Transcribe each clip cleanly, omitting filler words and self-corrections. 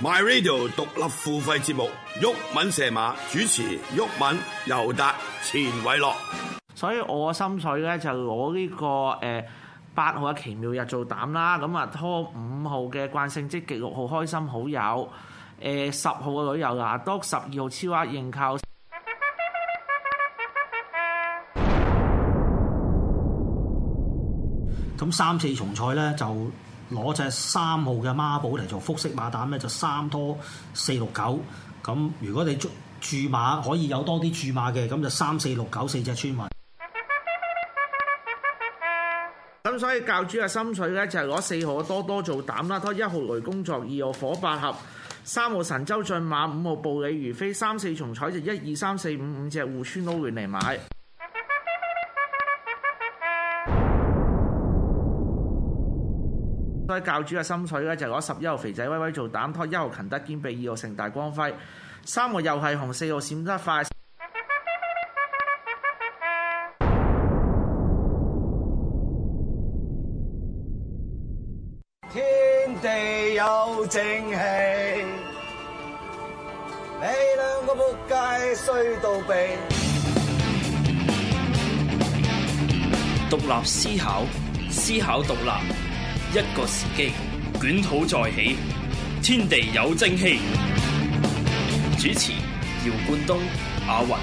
My Radio 獨立付費節目，毓民射馬主持，毓民、尤達、錢偉樂。 所以我心水咧就攞呢個8號嘅奇妙日做膽啦，咁啊拖5號嘅慣性積極，6號開心好友，10號嘅旅遊拿督，12號超額認購。 咁3、4重賽咧就攞隻3號嘅孖寶嚟做複式馬膽咧，就3拖4、6、9。咁如果你注馬可以有多啲注馬嘅，咁就3、4、6、9 4隻村民。 咁所以教主嘅心水咧就係攞4號嘅多多做膽啦，拖1號雷工作，2號火百合，3號神州駿馬，5號步履如飛，3、4重彩就1、2、3、4、5隻互村撈亂嚟買。所以教主嘅心水咧就攞11號肥仔威威做膽，拖1號勤德兼備，2號盛大光輝，3號又係紅，4號閃得快。 天地有正氣，你兩個仆街衰到痹。 獨立思考，思考獨立。一個時機，捲土再起，天地有正氣。主持：姚冠東、阿雲。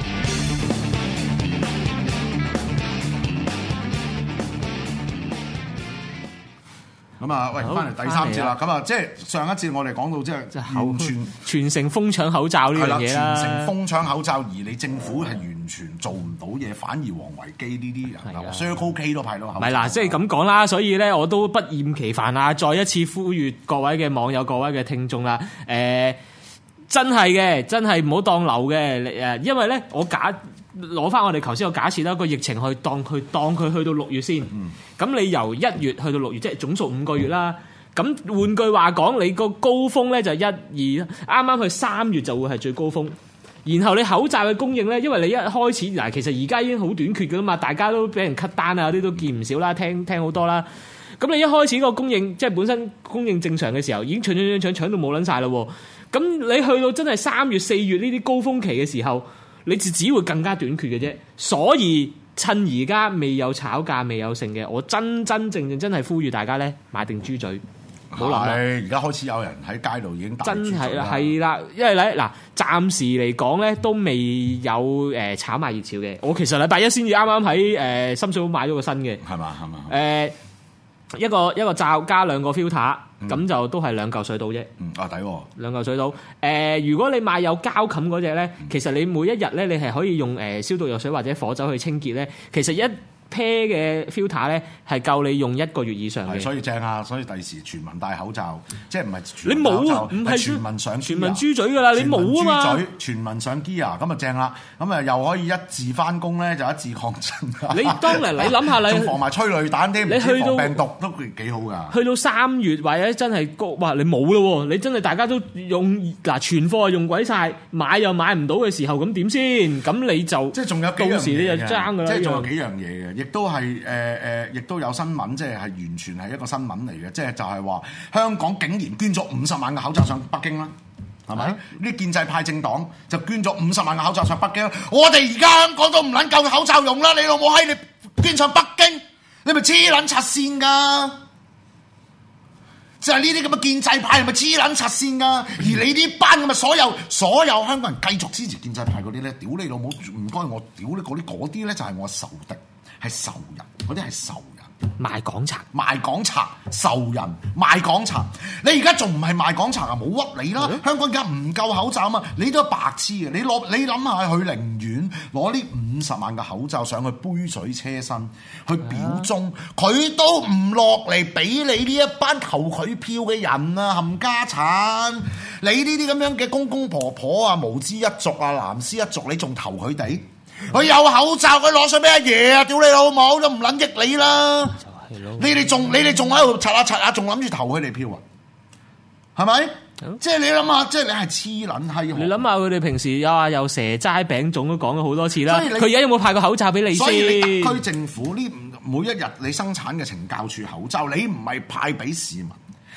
咁啊，喂，翻嚟第3節啦。咁啊，即係上一節我哋講到即係完全全城瘋搶口罩呢樣嘢啦。 全城瘋搶口罩，而你政府係完全做唔到嘢，反而王維基呢啲人啊，Circle K 都派到口罩。 唔係嗱，即係咁講啦，所以咧我都不厭其煩啊！再一次呼籲各位嘅網友、各位嘅聽眾啦，真係嘅，真係唔好當流嘅，因為咧我攞翻我哋頭先個假設啦，個疫情去當佢去到6月先，咁你由1月去到6月，即係總數5個月啦。咁換句話講，你個高峰咧就1、2，啱啱去3月就會係最高峰。然後你口罩嘅供應咧，因為你一開始嗱，其實而家已經好短缺㗎啦嘛，大家都俾人 cut 單啊，啲都見唔少啦，聽好多啦。咁你一開始個供應即係本身供應正常嘅時候，已經搶到冇撚晒啦喎。咁你去到真係3月、4月呢啲高峰期嘅時候，你只會更加短缺嘅啫。所以趁而家未有炒價、未有剩嘅，我真正真係呼籲大家咧買定豬嘴。冇諗啦！ 而家開始有人喺街度已經打豬嘴啦。真係係啦，因為咧嗱，暫時嚟講咧都未有炒賣熱潮嘅。我其實禮拜1先至啱啱喺深水埗買咗個新嘅， 係嘛？ 一個罩加2個 filter，咁就都係2嚿水到啫。 抵喎 ，2嚿水到。如果你買有膠冚嗰隻咧，其實你每一日咧，你係可以用消毒藥水或者火酒去清潔咧。其實一 pair 嘅 filter 咧係夠你用1個月以上嘅， 所以正啊！所以第時全民戴口罩，即係唔係你冇啊？唔係全民上全民豬嘴㗎啦！你冇啊嘛？ 全民上 gear 咁啊正啦！咁啊又可以一字翻工咧，就一字抗震。 你當然你諗下你仲防埋催淚彈添， 你去到病毒都幾好㗎。 去到3月或者真係哇你冇咯喎！你真係大家都用嗱存貨用鬼晒，買又買唔到嘅時候，咁點先？咁你就即係仲有幾樣嘢嘅， 到時你就爭㗎啦。 即係仲有幾樣嘢嘅，亦都係亦都有新聞，即係完全係一個新聞嚟嘅，即係就係話香港竟然捐咗50萬嘅口罩上北京啦，係咪？呢建制派政黨就捐咗50萬嘅口罩上北京，我哋而家香港都唔撚夠口罩用啦！你老母閪，你捐上北京，你咪黐撚柒線㗎！就係呢啲咁嘅建制派係咪黐撚柒線㗎？而你呢班咁嘅所有香港人繼續支持建制派嗰啲咧，屌你老母唔該我屌你嗰啲咧就係我仇敵。係仇人，嗰啲係仇人， 賣港賊， 仇人賣港賊。你而家仲唔係賣港賊啊？冇屈你啦！香港而家唔夠口罩啊嘛，你都係白痴嘅。你諗下，佢寧願攞呢50萬嘅口罩上去杯水車薪去表忠，佢都唔落嚟俾你呢一班投佢票嘅人啊！冚家產，你呢啲咁樣嘅公公婆婆啊、無知一族啊、藍絲一族，你仲投佢哋？佢有口罩，佢攞上俾阿爺啊！屌你老母，都唔撚益你啦！你哋仲喺度刷下，仲諗住投佢哋票啊？係咪？即係你諗下，即係你係黐撚閪。 你諗下佢哋平時有蛇齋餅粽都講咗好多次啦。佢而家有冇派過口罩俾你先？ 所以你特區政府呢每一日你生產嘅懲教處口罩，你唔係派俾市民，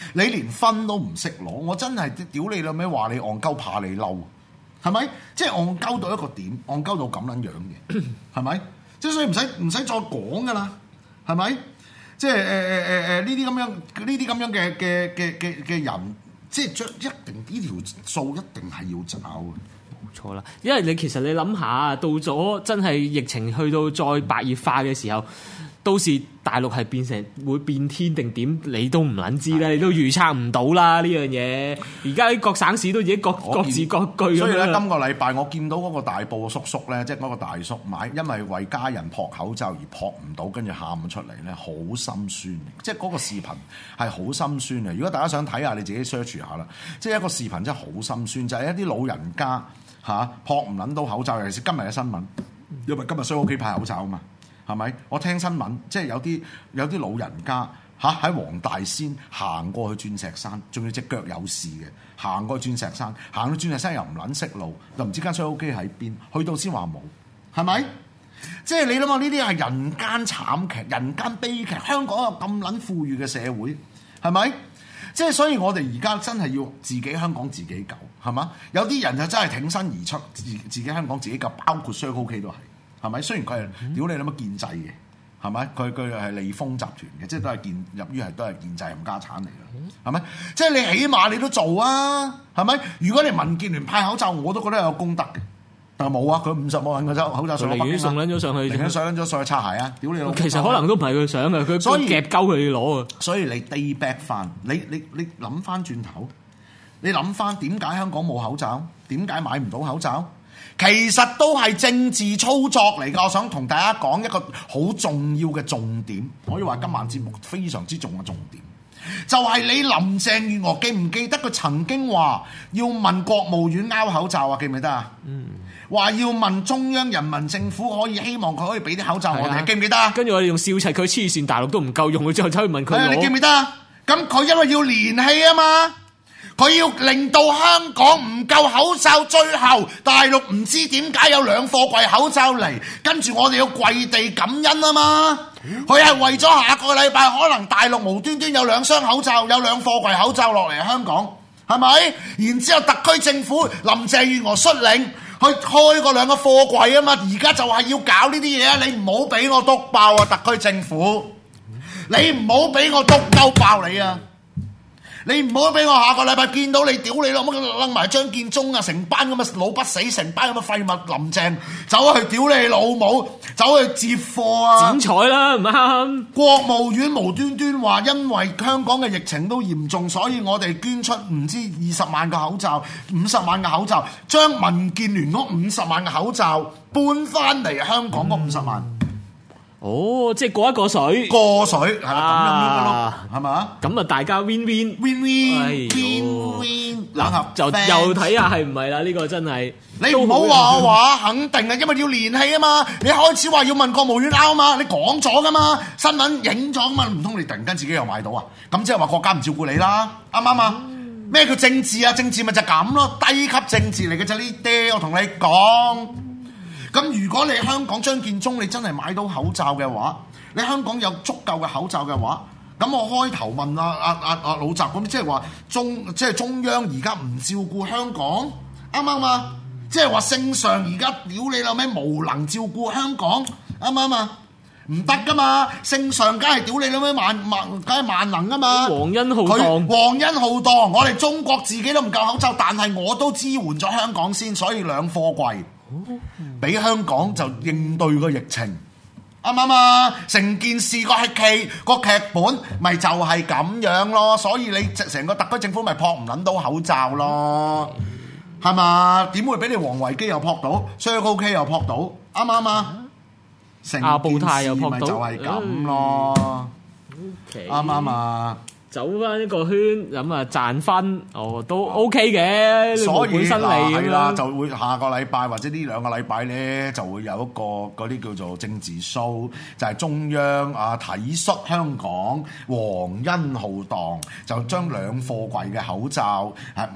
你連分都唔識攞，我真係屌你老味話你戇鳩怕你嬲，係咪？即係戇鳩到一個點，戇鳩到咁撚樣嘅，係咪？即係所以唔使再講噶啦，係咪？即係呢啲咁樣嘅人，即係一定呢條數一定係要找嘅。 錯啦，因為你其實你諗下，到咗真係疫情去到再白熱化嘅時候，到時大陸係會變天定點，你都唔撚知啦，你都預測唔到啦呢樣嘢。而家啲各省市都已經各自各據咁樣。 所以咧，今個禮拜我見到嗰個大埔叔叔咧，即係嗰個大叔因為為家人撲口罩而撲唔到，跟住喊咗出嚟咧，好心酸。即係嗰個視頻係好心酸嘅。如果大家想睇下，你自己 search 下啦。即係一個視頻真係好心酸，就係一啲老人家。撲唔撚到口罩，尤其是今日嘅新聞，因為今日商屋企派口罩啊嘛，係咪？我聽新聞，即係有啲老人家喺黃大仙行過去鑽石山，仲要隻腳有事嘅，行過去鑽石山，行到鑽石山又唔撚識路，又唔知間商屋企喺邊，去到先話冇，係咪？即係你諗下，呢啲係人間慘劇、人間悲劇。香港有咁撚富裕嘅社會，係咪？即係所以我哋而家真係要自己香港自己救，係嘛？有啲人就真係挺身而出，自己香港自己救，包括 Circle K 都係咪？雖然佢係屌你諗乜建制嘅，係咪？佢係利豐集團嘅，即係都係入於都係建制冚家產嚟嘅，係咪？即係你起碼你都做啊，係咪？如果你民建聯派口罩，我都覺得有功德嘅。但係冇啊！佢50萬個口罩上北京送撚咗上去， 寧願上撚咗上去擦鞋啊！屌你老！ 其實可能都唔係佢想嘅，佢夾鳩佢攞啊！ 所以你 day back 翻，你諗翻轉頭，你諗翻點解香港冇口罩？點解買唔到口罩？其實都係政治操作嚟㗎。我想同大家講一個好重要嘅重點，可以話今晚節目非常之重嘅重點，就係你林鄭月娥記唔記得佢曾經話要問國務院拗口罩啊？記唔記得啊？話要問中央人民政府可以希望佢可以俾啲口罩我哋，記唔記得啊？ 跟住我哋用笑齊佢黐線，大陸都唔夠用，佢之後走去問佢攞。 你記唔記得啊？咁佢因為要連氣啊嘛，佢要令到香港唔夠口罩，最後大陸唔知點解有2貨櫃口罩嚟，跟住我哋要跪地感恩啊嘛。佢係為咗下個禮拜可能大陸無端端有2箱口罩，有2貨櫃口罩落嚟香港，係咪？然之後特區政府林鄭月娥率領去開嗰2個貨櫃啊嘛，而家就係要搞呢啲嘢啊！你唔好俾我篤爆啊，特區政府！你唔好俾我篤鳩爆你啊！你唔好俾我下個禮拜見到你屌你老母擸埋張建宗啊，成班咁嘅老不死，成班咁嘅廢物林鄭走去屌你老母，走去接貨啊！ 剪彩啦，唔啱！ 國務院無端端話，因為香港嘅疫情都嚴重，所以我哋捐出唔知20萬個口罩、50萬個口罩，將民建聯嗰50萬個口罩搬翻嚟香港嗰50萬。 哦，即係過一個水， 過水係啦，咁樣咯，係嘛？ 咁啊，大家 win win win win win win，冷合就又睇下係唔係啦？呢個真係你唔好話我話肯定啊，因為要連氣啊嘛。你開始話要問國務院拗啊嘛，你講咗噶嘛，新聞影咗啊嘛，唔通你突然間自己又買到啊？咁即係話國家唔照顧你啦，啱唔啱啊？咩叫政治啊？政治咪就咁咯，低級政治嚟嘅啫呢啲，我同你講。咁如果你香港張建宗你真係買到口罩嘅話，你香港有足夠嘅口罩嘅話，咁我開頭問老習咁，即係話中央而家唔照顧香港，啱唔啱啊？即係話聖上而家屌你老味無能照顧香港，啱唔啱啊？唔得噶嘛，聖上梗係屌你老味梗係萬能噶嘛。 皇恩浩蕩， 皇恩浩蕩，我哋中國自己都唔夠口罩，但係我都支援咗香港先，所以2貨櫃。俾香港就應對個疫情，啱唔啱啊？成件事個劇本咪就係咁樣咯，所以你成個特區政府咪撲唔撚到口罩咯，係嘛？點會俾你王維基又撲到，Circle K 又撲到，啱唔啱啊？成件事咪就係咁咯，啱唔啱啊？ 走翻一個圈咁啊，賺分都 OK 嘅， 所以本身嚟係啦，就會下個禮拜或者呢2個禮拜咧，就會有一個嗰啲叫做政治 show，就係中央體恤香港，皇恩浩蕩，就將2貨櫃嘅口罩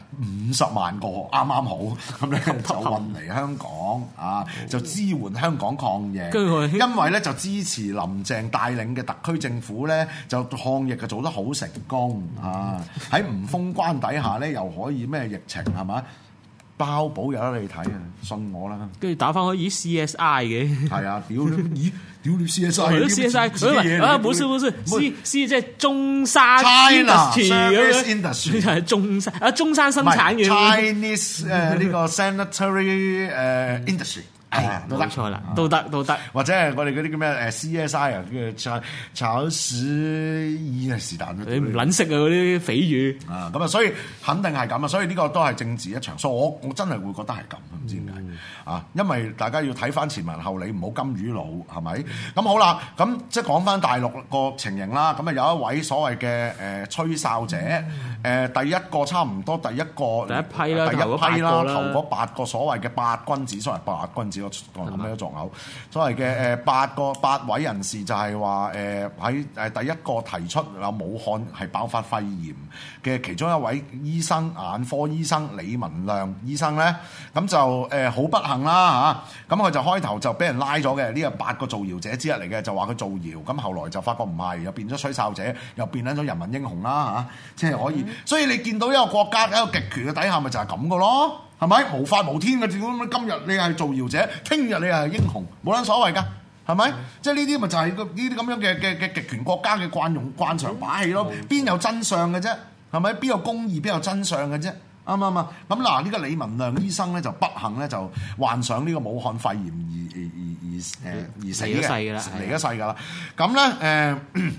50萬個啱啱好咁咧就運嚟香港啊，就支援香港抗疫。因為咧就支持林鄭帶領嘅特區政府咧，就抗疫就做得好成。 工啊，喺唔封關底下咧，又可以咩疫情係嘛？包保有得你睇啊！信我啦， 跟住打翻去 CSI 嘅， 係啊！屌你，屌你 CSI， 係咯 CSI， 啊，冇事 C 即係中山 China Service Industry 就係中山生產嘅 Chinese 呢個 sanitary industry。 冇錯啦，都得， 或者係我哋嗰啲叫咩CSI 啊，叫炒屎衣啊，是但啦。 你唔撚識啊嗰啲匪語啊，咁啊，所以肯定係咁啊，所以呢個都係政治一場，所以我真係會覺得係咁，唔知點解啊？因為大家要睇翻前文後理，唔好金魚佬，係咪？咁好啦，咁即係講翻大陸個情形啦。咁啊有一位所謂嘅吹哨者，第一個差唔多第一批啦，頭嗰8個所謂嘅八君子，所謂八君子。我諗起都作嘔，所謂嘅8位人士就係話喺第一個提出有武漢係爆發肺炎嘅其中一位醫生，眼科醫生李文亮醫生咧，咁就好不幸啦嚇，咁佢就開頭就俾人拉咗嘅，呢個8個造謠者之一嚟嘅，就話佢造謠，咁後來就發覺唔係，又變咗吹哨者，又變咗人民英雄啦嚇，即係可以，所以你見到一個國家喺一個極權嘅底下，咪就係咁嘅咯。係咪無法無天嘅？今日你係造謠者，聽日你係英雄，冇撚所謂㗎，係咪？即係呢啲咪就係呢啲咁樣嘅極權國家嘅慣常把戲咯。邊有真相嘅啫？係咪？邊有公義？邊有真相嘅啫？啱唔啱啊？咁嗱，呢個李文亮醫生咧就不幸咧就患上呢個武漢肺炎而死嘅，離咗世㗎啦。咁咧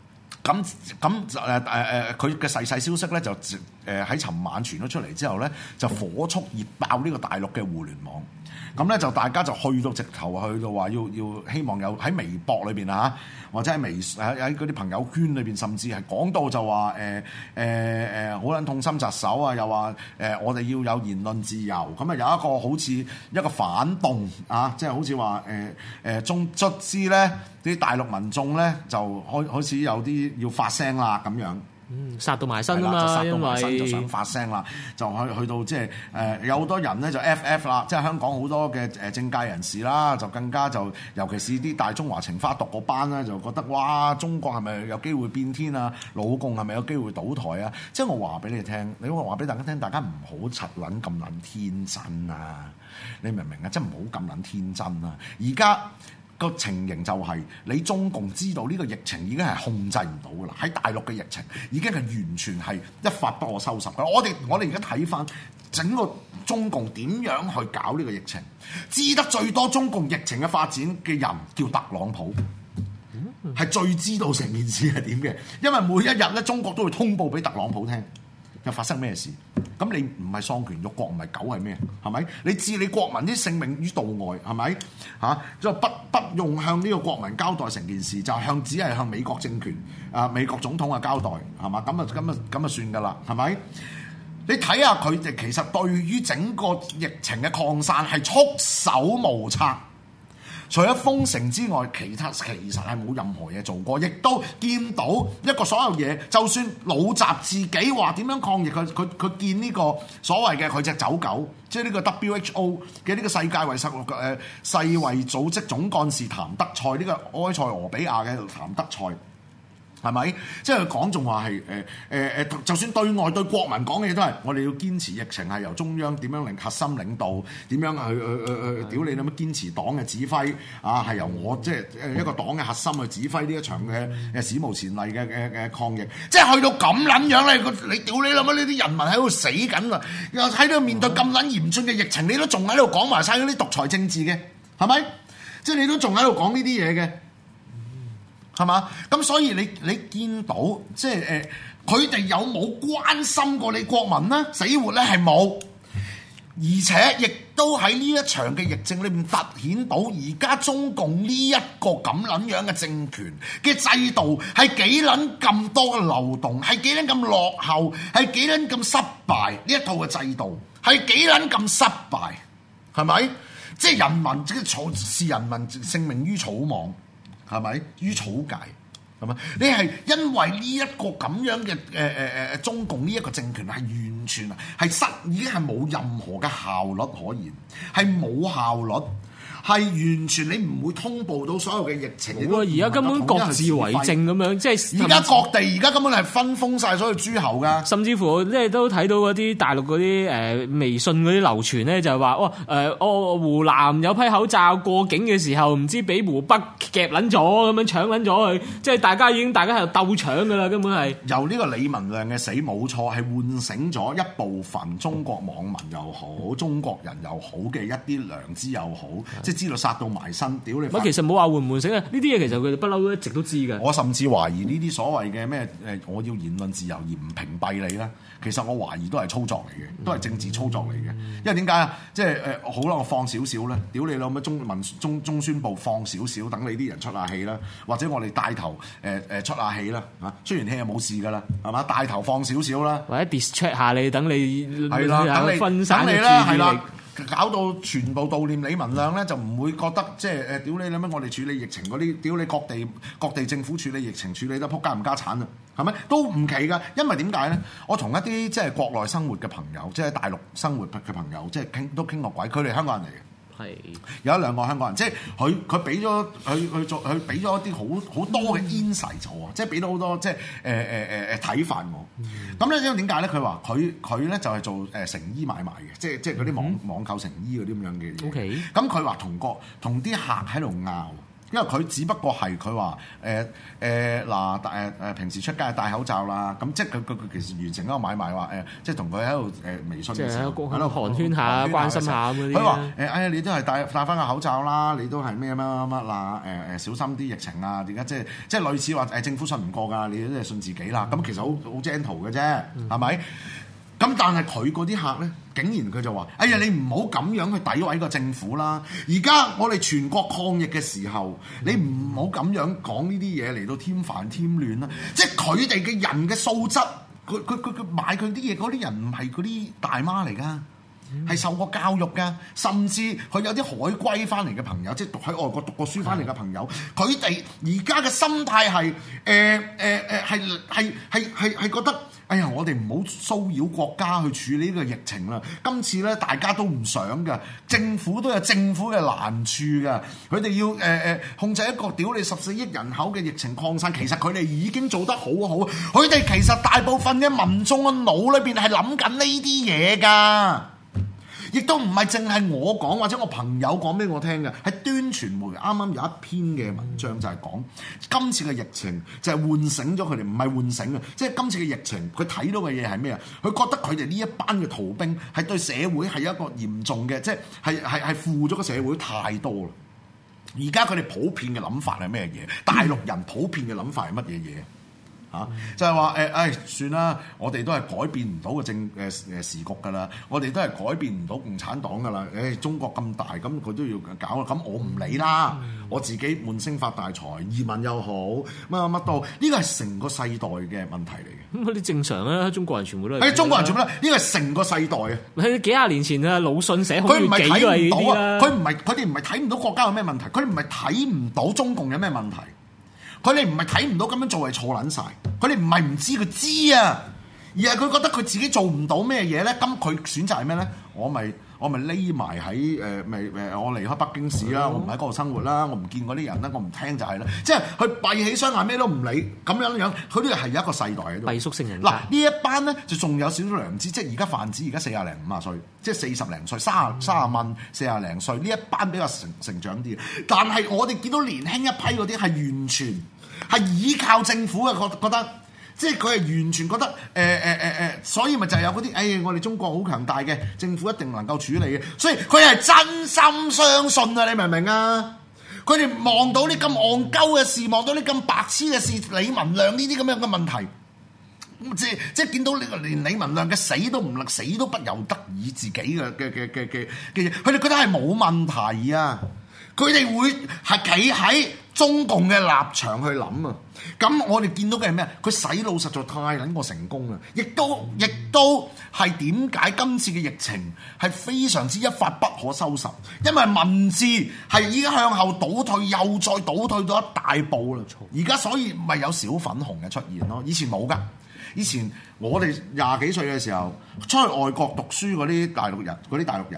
佢嘅逝世消息咧就喺尋晚傳咗出嚟之後咧，就火速熱爆呢個大陸嘅互聯網。咁咧就大家就去到直頭去到話要希望有喺微博裏邊啊，或者喺喺嗰啲朋友圈裏邊，甚至係講到就話好撚痛心疾首啊，又話我哋要有言論自由。咁啊有一個好似一個反動啊，即係好似話卒之咧啲大陸民眾咧就開始有啲要發聲啦咁樣。 殺到埋身啊嘛， 殺到埋身就想發聲啦，就去到即係有好多人咧就 FF 啦，即係香港好多嘅政界人士啦，就更加就尤其是啲大中華情花讀嗰班咧，就覺得哇，中國係咪有機會變天啊？老共係咪有機會倒台啊？即係我話俾你聽，你話俾大家聽，大家唔好柒撚咁撚天真啊！你明唔明啊？即係唔好咁撚天真啊！而家個情形就係你中共知道呢個疫情已經係控制唔到㗎啦，喺大陸嘅疫情已經係完全係一發不可收拾㗎。我哋而家睇翻整個中共點樣去搞呢個疫情，知得最多中共疫情嘅發展嘅人叫特朗普，係最知道成件事係點嘅，因為每一日咧中國都會通報俾特朗普聽。又發生咩事？咁你唔係喪權辱國，唔係狗係咩？係咪？你置你國民啲性命於度外，係咪？嚇，就不用向呢個國民交代成件事，就只係向美國政權美國總統交代，係嘛？咁啊算㗎啦，係咪？你睇下佢哋其實對於整個疫情嘅擴散係束手無策。除咗封城之外，其實係冇任何嘢做過，亦都見到一個所有嘢。就算老習自己話點樣抗疫，佢見呢個所謂嘅佢隻走狗，即係呢個 WHO 嘅呢個世界世衛組織總幹事譚德塞，呢個埃塞俄比亞嘅譚德塞。係咪？即係佢講仲話係就算對外對國民講嘅嘢都係，我哋要堅持疫情係由中央點樣核心領導，點樣去屌你咁樣堅持黨嘅指揮啊，係由我即係一個黨嘅核心去指揮呢一場嘅史無前例嘅抗疫。即係去到咁撚樣你屌你諗乜？呢啲人民喺度死緊啊！又喺度面對咁撚嚴峻嘅疫情，你都仲喺度講埋晒嗰啲獨裁政治嘅，係咪？即係你都仲喺度講呢啲嘢嘅。係嘛？咁所以你見到即係佢哋有冇關心過你國民呢？死活咧係冇，而且亦都喺呢一場嘅疫症裏面凸顯到而家中共呢一個咁撚樣嘅政權嘅制度係幾撚咁多嘅漏洞，係幾撚咁落後，係幾撚咁失敗。呢一套嘅制度係幾撚咁失敗，係咪？即係人民即係視人民性命於草莽。係咪於草芥？係咪？你係因為呢一個咁樣嘅中共呢一個政權係完全係已經係冇任何嘅效率可言，係冇效率。 係完全你唔會通報到所有嘅疫情。 而家根本各自為政咁樣，即係而家各地而家根本係分封晒所有諸侯㗎。 甚至乎即係都睇到嗰啲大陸嗰啲微信嗰啲流傳咧，就係話湖南有批口罩過境嘅時候，唔知俾湖北夾撚咗咁樣搶撚咗佢，即係大家喺度鬥搶㗎啦，根本係由呢個李文亮嘅死冇錯，係喚醒咗一部分中國網民又好、中國人又好嘅一啲良知又好，即係知道殺到埋身，屌你！ 其實冇話喚唔喚醒啊，呢啲嘢其實佢哋不嬲都一直都知嘅。 我甚至懷疑呢啲所謂嘅咩我要言論自由而唔屏蔽你咧，其實我懷疑都係操作嚟嘅，都係政治操作嚟嘅。因為點解啊？即係好啦，我放少少咧，屌你老味中宣部放少少，等你啲人出下氣啦，或者我哋帶頭出下氣啦嚇。雖然氣係冇事噶啦，係嘛？帶頭放少少啦， 或者 distract 下你，等你係啦，等你分散注意力， 係啦。搞到全部悼念李文亮咧，就唔會覺得即係屌你啦咩？我哋處理疫情嗰啲，屌你各地政府處理疫情處理得撲街唔家產啊，係咪？都唔奇㗎，因為點解咧？我同一啲即係國內生活嘅朋友，即係大陸生活嘅朋友，即係傾過鬼，佢哋香港人嚟嘅。係有一兩個香港人，即係佢俾咗佢俾咗一啲好多嘅 insight 我，即係俾到好多即係睇法我。咁咧因為點解咧？佢話佢咧就係做成衣買賣嘅，即係嗰啲網購成衣嗰啲咁樣嘅嘢。OK。咁佢話同啲客喺度拗。因為佢只不過係佢話平時出街戴口罩啦，咁即係佢其實完成一個買賣話即係同佢喺度微信嘅時候喺度寒暄下、關心下咁嗰啲。 佢話你都係戴翻個口罩啦，你都係咩啦小心啲疫情啊！而家即係類似話政府信唔過㗎，你都係信自己啦。咁其實好 gentle 嘅啫，係咪？咁但係佢嗰啲客咧，竟然佢就話：哎呀，你唔好咁樣去詆毀個政府啦！而家我哋全國抗疫嘅時候，你唔好咁樣講呢啲嘢嚟到添煩添亂啦！即係佢哋嘅人嘅素質，佢買佢啲嘢嗰啲人唔係嗰啲大媽嚟㗎。係受過教育㗎，甚至佢有啲海歸翻嚟嘅朋友，即係喺外國讀過書翻嚟嘅朋友，佢哋而家嘅心態係係覺得，哎呀，我哋唔好騷擾國家去處理呢個疫情啦。今次咧，大家都唔想㗎，政府都有政府嘅難處㗎。佢哋要控制一個屌你14億人口嘅疫情擴散，其實佢哋已經做得好好。佢哋其實大部分嘅民眾嘅腦裏邊係諗緊呢啲嘢㗎。亦都唔係淨係我講或者我朋友講俾我聽嘅，係端傳媒啱啱有一篇嘅文章就係講今次嘅疫情就係喚醒咗佢哋，唔係喚醒嘅，即係今次嘅疫情佢睇到嘅嘢係咩啊？佢覺得佢哋呢一班嘅逃兵係對社會係一個嚴重嘅，即係負咗個社會太多啦。而家佢哋普遍嘅諗法係咩嘢？大陸人普遍嘅諗法係乜嘢嘢？就係話算啦，我哋都係改變唔到個時局㗎啦，我哋都係改變唔到共產黨㗎啦。中國咁大，咁佢都要搞，咁我唔理啦，我自己悶聲發大財，移民又好，乜都，呢個係成個世代嘅問題嚟嘅。咁嗰啲正常啊，中國人全部都係。中國人全部都，呢個係成個世代啊！ 佢幾廿年前啊，魯迅寫好幾睇唔到啊！佢哋唔係睇唔到國家有咩問題，佢哋唔係睇唔到中共有咩問題。佢哋唔係睇唔到咁樣做係錯撚晒，佢哋唔係唔知佢知啊，而係佢覺得佢自己做唔到咩嘢咧，咁佢選擇係咩咧？我咪匿埋喺我離開北京市啦，我唔喺嗰度生活啦，我唔見嗰啲人啦，我唔聽就係啦，即係佢閉起雙眼咩都唔理咁樣，佢呢個係有一個世代喺度。閉縮性人格。嗱呢一班咧就仲有少少良知，即係而家泛指而家40零50歲，即係40零歲30蚊40零歲呢一班比較成長啲嘅，但係我哋見到年輕一批嗰啲係完全係依靠政府嘅，覺得。即係佢係完全覺得所以咪就係有嗰啲我哋中國好強大嘅政府一定能夠處理嘅，所以佢係真心相信啊！你明唔明啊？佢哋望到啲咁戇鳩嘅事，望到啲咁白痴嘅事，李文亮呢啲咁樣嘅問題，即係見到呢個連李文亮嘅死都不由得以自己嘅嘢，佢哋覺得係冇問題啊！佢哋會係企喺中共嘅立場去諗啊！咁我哋見到嘅係咩？佢洗腦實在太撚過成功啦！亦都係點解今次嘅疫情係非常之一發不可收拾？因為文字係已經向後倒退，又再倒退到一大步啦！而家所以咪有小粉紅嘅出現咯，以前冇㗎。以前我哋20幾歲嘅時候出去外國讀書嗰啲大陸人，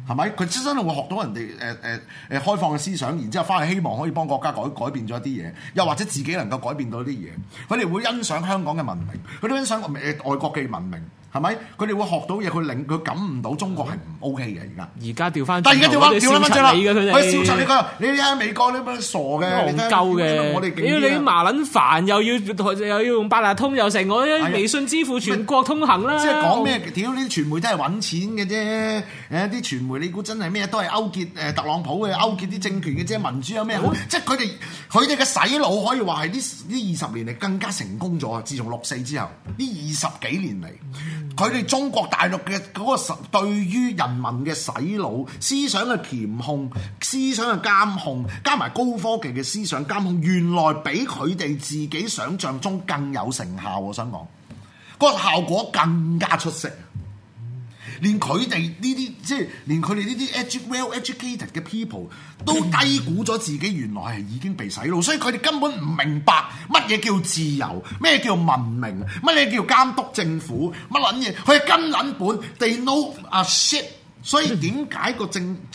係咪？佢真係會學到人哋開放嘅思想，然之後翻去希望可以幫國家改變咗一啲嘢，又或者自己能夠改變到啲嘢。佢哋會欣賞香港嘅文明，佢哋欣賞外國嘅文明。係咪？佢哋會學到嘢，佢感悟到中國係唔 OK 嘅而家。 而家調翻， 但係而家調翻轉你嘅佢哋， 佢笑柒你講，你睇美國你乜傻嘅， 戇鳩嘅。 我哋你麻撚煩，又要用八達通又成，我微信支付全國通行啦。 即係講咩？屌呢啲傳媒都係揾錢嘅啫。啲傳媒你估真係咩？都係勾結特朗普嘅，勾結啲政權嘅啫。民主有咩好？即係佢哋嘅洗腦可以話係呢20年嚟更加成功咗。自從6·4之後，呢20幾年嚟。佢哋中國大陸嘅嗰個對於人民嘅洗腦、思想嘅檢控、思想嘅監控，加埋高科技嘅思想監控，原來比佢哋自己想象中更有成效。我想講，嗰個效果更加出色。連佢哋呢啲即係連佢哋呢啲 well educated 嘅 people 都低估咗自己原來係已經被洗腦，所以佢哋根本唔明白乜嘢叫自由，咩叫文明，乜嘢叫監督政府，乜撚嘢，佢係根撚本 they know a shit。所以點解佢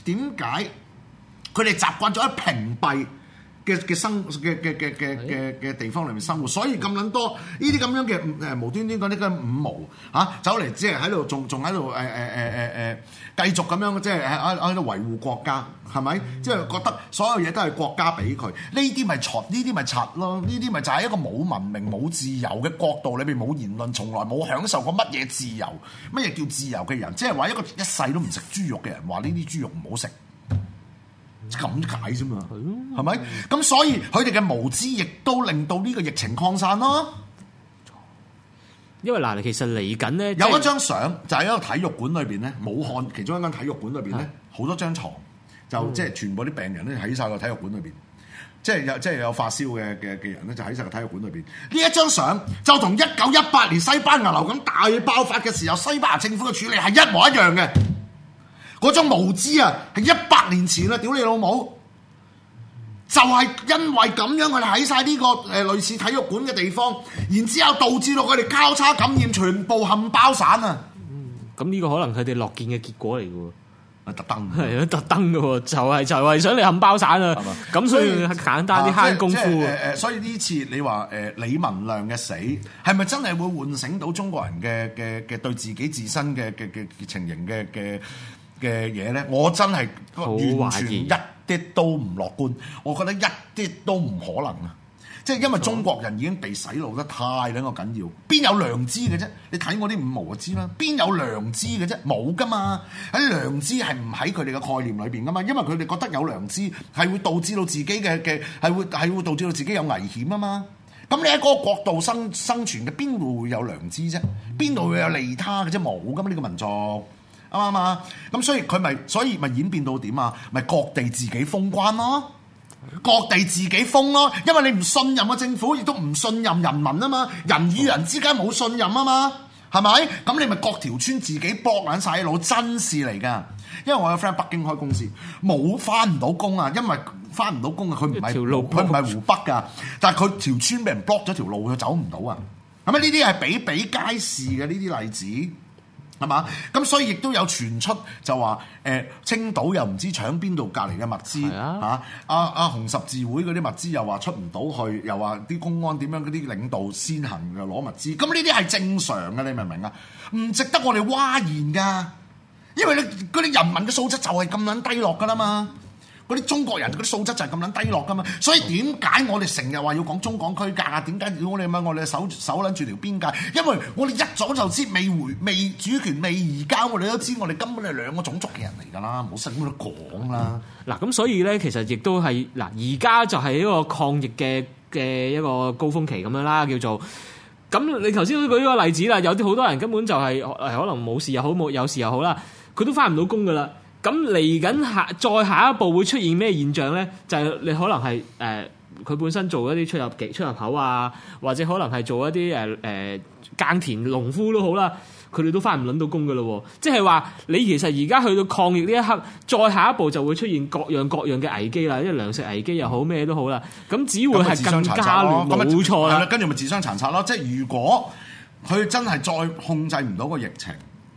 哋習慣咗喺屏蔽嘅地方裏面生活，所以咁撚多呢啲咁樣嘅無端端嗰啲嘅五毛走嚟，即係喺度仲喺度繼續咁樣，即係喺度維護國家，係咪？即係覺得所有嘢都係國家俾佢，呢啲咪柒，呢啲咪柒咯，呢啲咪就係一個冇文明、冇自由嘅國度裏邊冇言論，從來冇享受過乜嘢自由，乜嘢叫自由嘅人，即係話一個一世都唔食豬肉嘅人，話呢啲豬肉唔好食。咁解啫嘛，係咪？咁所以佢哋嘅無知亦都令到呢個疫情擴散咯。 因為嗱，其實嚟緊咧有一張相就喺一個體育館裏邊咧，武漢其中一間體育館裏邊咧，好多張床就即係全部啲病人咧喺晒個體育館裏邊，即係有發燒嘅人咧就喺晒個體育館裏邊。呢一張相就同1918年西班牙流感大爆發嘅時候，西班牙政府嘅處理係一模一樣嘅。嗰種無知啊，係100年前啦！屌你老母，就係因為咁樣，佢哋喺晒呢個類似體育館嘅地方，然之後導致到佢哋交叉感染，全部冚包散啊！ 咁呢個可能佢哋樂見嘅結果嚟嘅喎。 特登係啊，特登嘅喎，就係想你冚包散啊！咁所以簡單啲慳功夫。 所以呢次你話李文亮嘅死係咪真係會喚醒到中國人嘅對自己自身嘅情形嘅嘢咧？我真係完全一啲都唔樂觀，我覺得一啲都唔可能啊！即係因為中國人已經被洗腦得太緊要，邊有良知嘅啫？你睇我啲五毛就知啦，邊有良知嘅啫？冇噶嘛！喺良知係唔喺佢哋嘅概念裏邊噶嘛，因為佢哋覺得有良知係會導致到自己係會導致到自己有危險啊嘛。咁你喺嗰個國度生存嘅，邊度會有良知啫？邊度會有利他嘅啫？冇噶嘛，呢個民族。啱唔啱啊？咁所以咪演變到點啊？咪各地自己封關咯，各地自己封咯，因為你唔信任個政府，亦都唔信任人民啊嘛，人與人之間冇信任啊嘛，係咪？咁你咪各條村自己搏撚晒腦，真事嚟㗎。因為我有 friend 北京開公司，冇翻唔到工啊，因為翻唔到工啊，佢唔係湖北㗎，但係佢條村俾人 block 咗條路，佢走唔到啊。咁呢啲係比皆是嘅呢啲例子。係嘛？咁所以亦都有傳出就話青島又唔知搶邊度隔離嘅物資嚇，紅十字會嗰啲物資又話出唔到去，又話啲公安點樣嗰啲領導先行嘅攞物資，咁呢啲係正常嘅，你明唔明啊？唔值得我哋嘩然㗎，因為你嗰啲人民嘅素質就係咁撚低落㗎啦嘛。嗰啲中國人嗰啲素質就係咁撚低落噶嘛，所以點解我哋成日話要講中港區隔啊？點解要我哋守撚住條邊界？因為我哋一早就知未主權未移交，我哋都知我哋根本係兩個種族嘅人嚟㗎啦，唔好使咁多講啦。 嗱，咁所以咧，其實亦都係嗱，而家就係一個抗疫嘅一個高峰期咁樣啦，叫做。咁你頭先都舉咗個例子啦，有啲好多人根本就係可能冇事又好，冇有事又好啦，佢都翻唔到工㗎啦。咁嚟緊再下一步會出現咩現象咧？就係、是、你可能係佢本身做一啲出入口啊，或者可能係做一啲耕田農夫都好啦，佢哋都翻唔撚到工噶咯喎！即係話你其實而家去到抗疫呢一刻，再下一步就會出現各樣嘅危機啦，即係糧食危機又好咩都好啦，咁只會係更加亂，冇錯啦。 跟住咪自相殘殺咯！即係如果佢真係再控制唔到個疫情。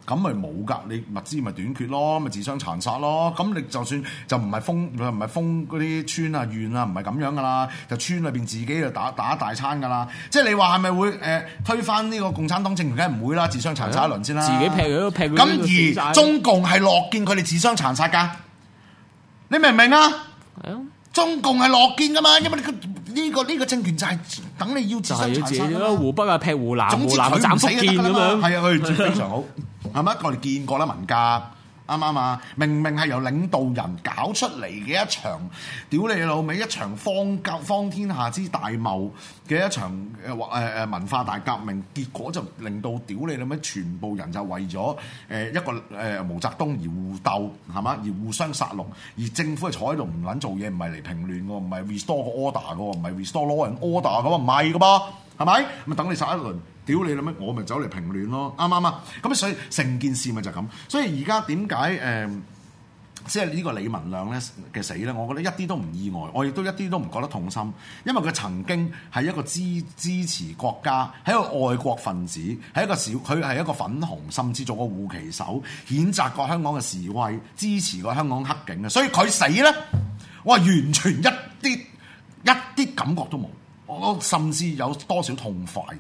咁咪冇㗎，你物資咪短缺咯，咪自相殘殺咯。咁你就算就唔係封嗰啲村啊縣啊，唔係咁樣㗎啦，就村裏邊自己就打一大餐㗎啦。即係你話係咪會推翻呢個共產黨政權？梗係唔會啦，自相殘殺一輪先啦。 自己劈佢都劈佢。 咁而中共係樂見佢哋自相殘殺㗎，你明唔明啊？係啊，中共係樂見㗎嘛，因為呢個政權就係等你要自相殘殺咯。 湖北啊劈湖南， 總之湖南斬福建咁樣。 係啊，佢非常好，係咪？我哋見過啦，文革啱唔啱啊？明明係由領導人搞出嚟嘅一場，屌你老味，一場方天下之大謬嘅一場文化大革命，結果就令到屌你老味，全部人就為咗一個毛澤東而互鬥，係嘛？而互相殺戮，而政府係坐喺度唔撚做嘢，唔係嚟平亂喎，唔係 restore 個 order 嘅喎，唔係 restore law and order 嘅喎，唔係嘅噃，係咪？咪等你殺一輪。屌你啦咩？我咪走嚟平亂咯，啱唔啱啊？咁所以成件事咪就咁。所以而家點解即係呢個李文亮咧嘅死咧？我覺得一啲都唔意外，我亦都一啲都唔覺得痛心，因為佢曾經係一個支持國家，係一個愛國分子，佢係一個粉紅，甚至做過護旗手，譴責過香港嘅示威，支持過香港黑警嘅。所以佢死咧，我係完全一啲感覺都冇，我甚至有多少痛快添。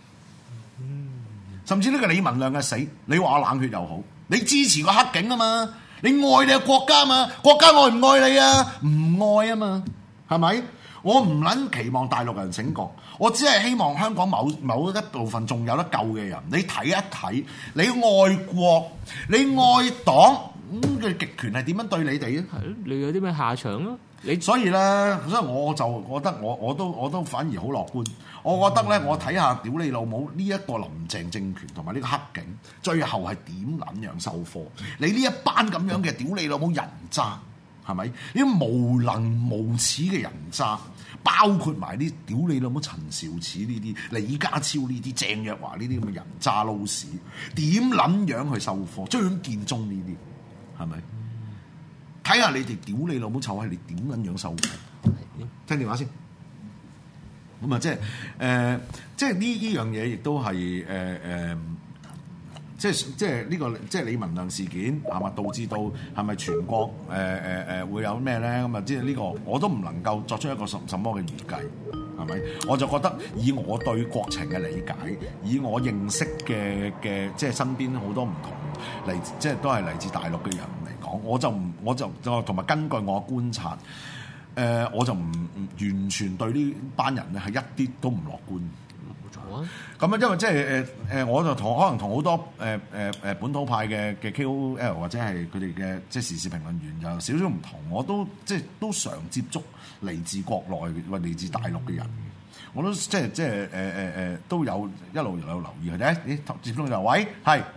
甚至呢個李文亮嘅死，你話我冷血又好，你支持個黑警啊嘛，你愛你嘅國家嘛，國家愛唔愛你啊？唔愛啊嘛，係咪？我唔撚期望大陸人醒覺，我只係希望香港某一部分仲有得救嘅人，你睇一睇，你愛國，你愛黨，嘅極權係點樣對你哋咧？ 係咯，你有啲咩下場咯？ 所以咧，所以我就覺得我都反而好樂觀。我覺得咧，我睇下屌你老母呢一個林鄭政權同埋呢個黑警，最後係點撚樣收科？你呢一班咁樣嘅屌你老母人渣，係咪？呢啲無能無恥嘅人渣，包括埋啲屌你老母陳肇始呢啲、李家超呢啲、鄭若驊呢啲咁嘅人渣撈屎，點撚樣去收科？張建宗呢啲係咪？睇下你哋屌你老母臭閪，你點撚樣收科？聽電話先。咁啊，即係呢樣嘢，亦都係即係呢個即係李文亮事件係咪導致到係咪全國會有咩咧？咁啊，即係呢個我都唔能夠作出一個什麼嘅預計，係咪？我就覺得以我對國情嘅理解，以我認識嘅即係身邊好多唔同嚟，即係都係嚟自大陸嘅人嚟講，我就同埋根據我嘅觀察。我就唔完全對呢班人咧係一啲都唔樂觀。冇錯啊！咁啊，因為即係我就可能同好多本土派嘅 KOL 或者係佢哋嘅即係時事評論員有少少唔同，我都即係都常接觸嚟自國內或嚟自大陸嘅人，我都即係都有一路有留意佢哋。接通就喂，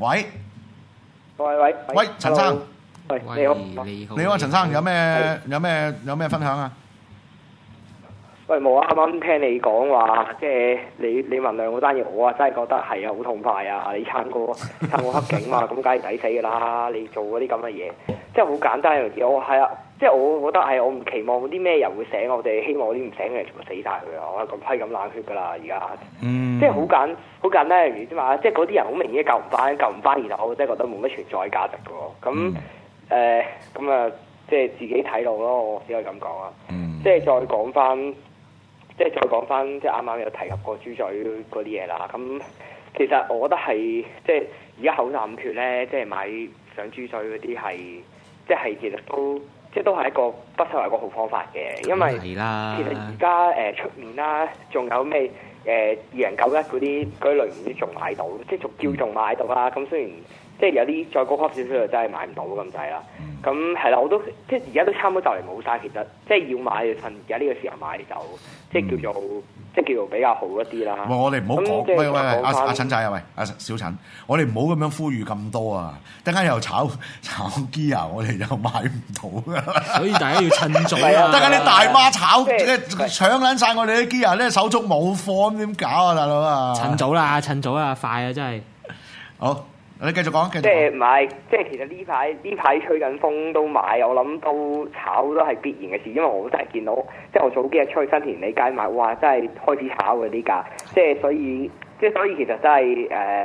喂，陳生。 喂， 你好啊，陳生，有咩分享啊？ 喂，冇啊！啱啱聽你講話，即係李文亮嗰單嘢，我啊真係覺得係啊，好痛快啊！你撐過黑警嘛，咁梗係抵死噶啦！你做嗰啲咁嘅嘢，即係好簡單一樣嘢。我係啊，即係我覺得係我唔期望啲咩人會醒我哋，希望啲唔醒嘅人全部死晒佢啊！我係咁批咁冷血噶啦，而家，即係好簡單一樣嘢啫嘛！即係嗰啲人好明顯救唔翻，然後我真係覺得冇乜存在價值嘅喎，咁。咁啊，即係自己睇路咯，我只可以咁講啊。即係再講翻，即係啱啱有提及過豬嘴嗰啲嘢啦。咁其實我覺得係，即係而家口罩咁缺咧，即係買上豬嘴嗰啲係，即係其實都係一個不失為一個好方法嘅，因為其實而家出面啦，仲有咩2091嗰啲類唔知仲買到，即係仲叫買到啦。咁雖然即係有啲再高級少少就真係買唔到咁滯啦。咁係啦，我都即係而家都差唔多就嚟冇晒。其實即係要買就趁而家呢個時候買就即係叫做比較好一啲啦。 我哋唔好講，喂阿陳仔啊，喂阿小陳，我哋唔好咁樣呼籲咁多啊！陣間又炒機啊，我哋又買唔到噶。 所以大家要趁早啊！ 陣間啲大媽炒搶撚晒我哋啲機啊，咧手足冇貨咁點搞啊，大佬啊！ 趁早啦，快啊，真係好。你繼續講， 即係買，即係其實呢排吹緊風都買，我諗都炒都係必然嘅事，因為我真係見到，即係我早幾日出去新田里街買，哇！真係開始炒嘅啲價，所以其實真係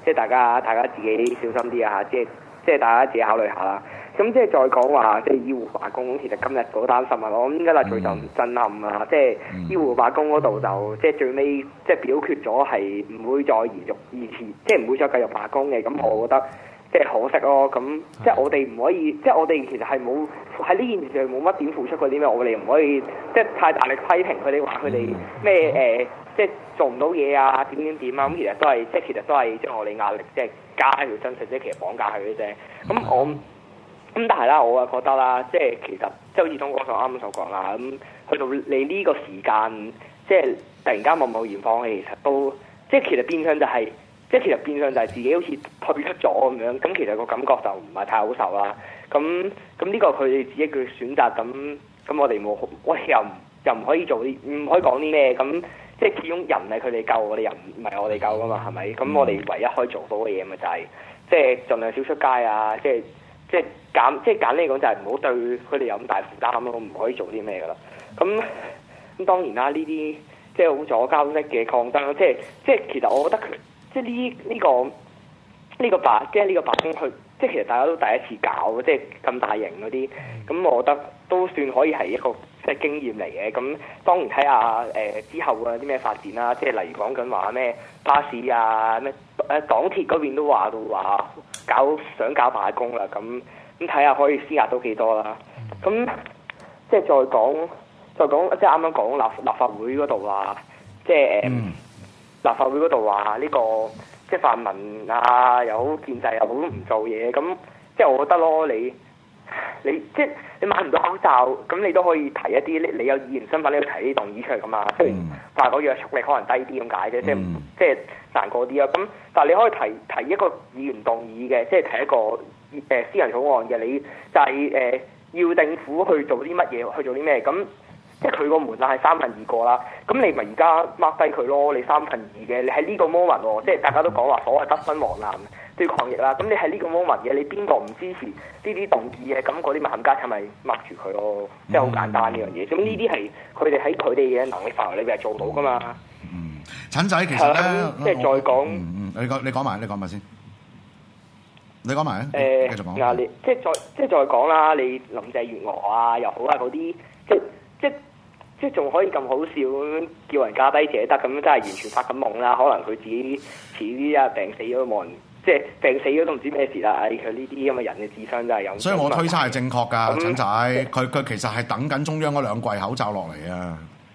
即係大家自己小心啲啊！即係大家自己考慮下啦。咁即係再講話，即係醫護罷工，其實今日嗰單新聞，我諗應該係最震撼啊！即係醫護罷工嗰度就即係最尾即係表決咗係唔會再延續以前，即係唔會再繼續罷工嘅。咁我覺得即係可惜咯。咁即係我哋唔可以，即係我哋其實係冇喺呢件事上冇乜點付出過啲咩，我哋唔可以即係太大力批評佢哋話佢哋咩即係做唔到嘢啊點啊。咁其實都係將我哋壓力即係加喺佢身上，即係其實綁架佢嘅啫。咁但係啦，我啊覺得啦，即係其實即係好似東哥啱啱所講啦，咁去到你呢個時間，即係突然間貿然放棄，其實都即係其實變相就係、自己好似退出咗咁樣，咁其實個感覺就唔係太好受啦。咁呢個佢哋自己嘅選擇，咁我哋又唔可以做啲，唔可以講啲咩，咁即係始終人係佢哋救，我哋人唔係我哋救噶嘛，係咪？咁我哋唯一可以做到嘅嘢咪就係即係盡量少出街啊，即係簡單嚟講就係唔好對佢哋有咁大負擔咯，唔可以做啲咩噶啦。咁當然啦，呢啲即係好左膠式嘅抗爭，即係其實我覺得佢即係呢個罷工去，即係其實大家都第一次搞，即係咁大型嗰啲，咁我覺得都算可以係一個即係經驗嚟嘅。咁當然睇下之後嘅啲咩發展啦，即係例如講緊話咩巴士啊，咩港鐵嗰邊都話到話想搞罷工啦，咁睇下可以施壓到幾多啦。咁即係再講，即係啱啱講立法會嗰度話，即係立法會嗰度話呢個即係泛民啊又好建制又好都唔做嘢，咁即係我覺得咯，你即係你買唔到口罩，咁你都可以提一啲，你有議員身份你要提啲動議出嚟噶嘛。雖然話個約束力可能低啲咁解啫，即係難過啲啊。咁但係你可以提一個議員動議嘅，即係提一個私人草案嘅，你就係要政府去做啲乜嘢，去做啲咩咁。即係佢個門檻係2/3過啦，咁你咪而家 mark 低佢咯。你2/3嘅，你喺呢個 moment 喎，即係大家都講話所謂不分黃藍對抗疫啦。咁你喺呢個 moment 嘅，你邊個唔支持呢啲動議嘅？咁嗰啲冚家鏟咪 mark 住佢咯，即係好簡單呢樣嘢。咁呢啲係佢哋喺佢哋嘅能力範圍裏邊係做到噶嘛。 陳仔其實咧， 即係再講， 你講埋先。你講埋啊！繼續講。 你即係再講啦，你林鄭月娥啊又好啊嗰啲，即係仲可以咁好笑咁叫人價低者得，咁真係完全發緊夢啦！可能佢自己遲啲啊病死咗都冇人，即係病死咗都唔知咩事啦！佢呢啲咁嘅人嘅智商真係有。所以我推測係正確㗎，陳仔，佢其實係等緊中央嗰2櫃口罩落嚟啊！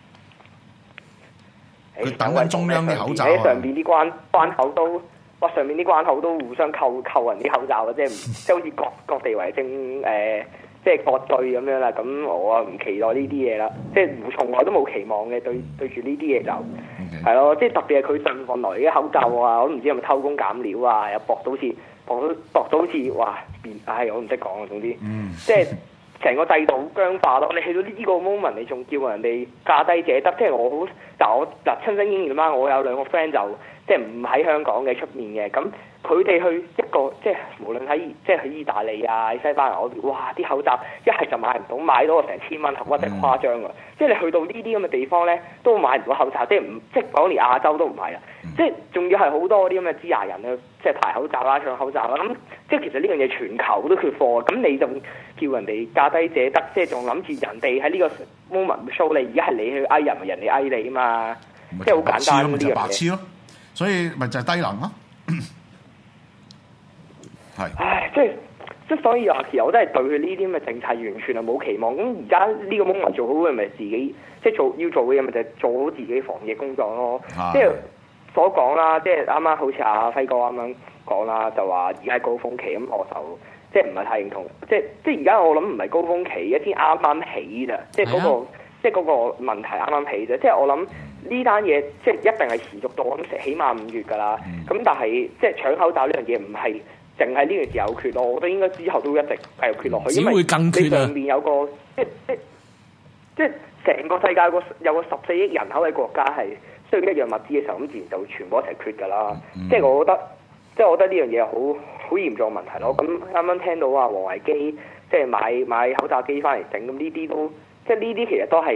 佢等緊中央啲口罩啊！喺上邊啲關口都，上面啲關口都互相扣人啲口罩啊！即係好似各地為政即係割據咁樣啦，咁我啊唔期待呢啲嘢啦，即係從來都冇期望嘅對住呢啲嘢就係咯，即係特別係佢上運來嘅口罩啊，我都唔知係咪偷工減料啊，又薄到好似哇變，我唔識講啊，總之即係成個制度僵化咯。你去到呢個 moment，你仲叫人哋價低者得，即係我親身經驗啦，我有2個 friend 就即係唔喺香港嘅出面嘅咁。佢哋去一個即係無論喺意大利啊、喺西班牙嗰邊，哇！啲口罩一係就買唔到，買到成1000蚊盒，真係誇張㗎。即係你去到呢啲咁嘅地方咧，都買唔到口罩，即係講連亞洲都唔係啦。即係仲要係好多啲咁嘅支牙人咧，即係排口罩啦、搶口罩啦。咁即係其實呢樣嘢全球都缺貨，咁你就叫人哋價低者得，即係仲諗住人哋喺呢個 moment show 你，而家係你去嗌人，人哋嗌你啊嘛。即係好簡單呢啲嘢。 白痴咯，所以咪就係低能咯。 唉，即係所以啊，其實我真係對佢呢啲咁嘅政策完全係冇期望。咁而家呢個 moment 做好嘅咪自己，即係要做嘅嘢咪就係做好自己防疫工作咯。即係所講啦，即係啱啱好似阿輝哥啱啱講啦，就話而家係高峰期，咁我就即係唔係太認同。即係而家我諗唔係高峰期，而家先啱啱起咋，即係嗰個問題啱啱起啫。即係我諗呢單嘢即係一定係持續到咁起碼5月㗎啦。咁但係即係搶口罩呢樣嘢唔係淨係呢個時候缺咯，我覺得應該之後都一直繼續缺落去， 只會更缺啊！ 因為你上面有個即係成個世界有個14億人口嘅國家係需要一樣物資嘅時候，咁自然就會全部一齊缺㗎啦。即係我覺得呢樣嘢好嚴重嘅問題咯。咁啱啱聽到話王維基即係買口罩機翻嚟整，咁呢啲都即係呢啲其實都係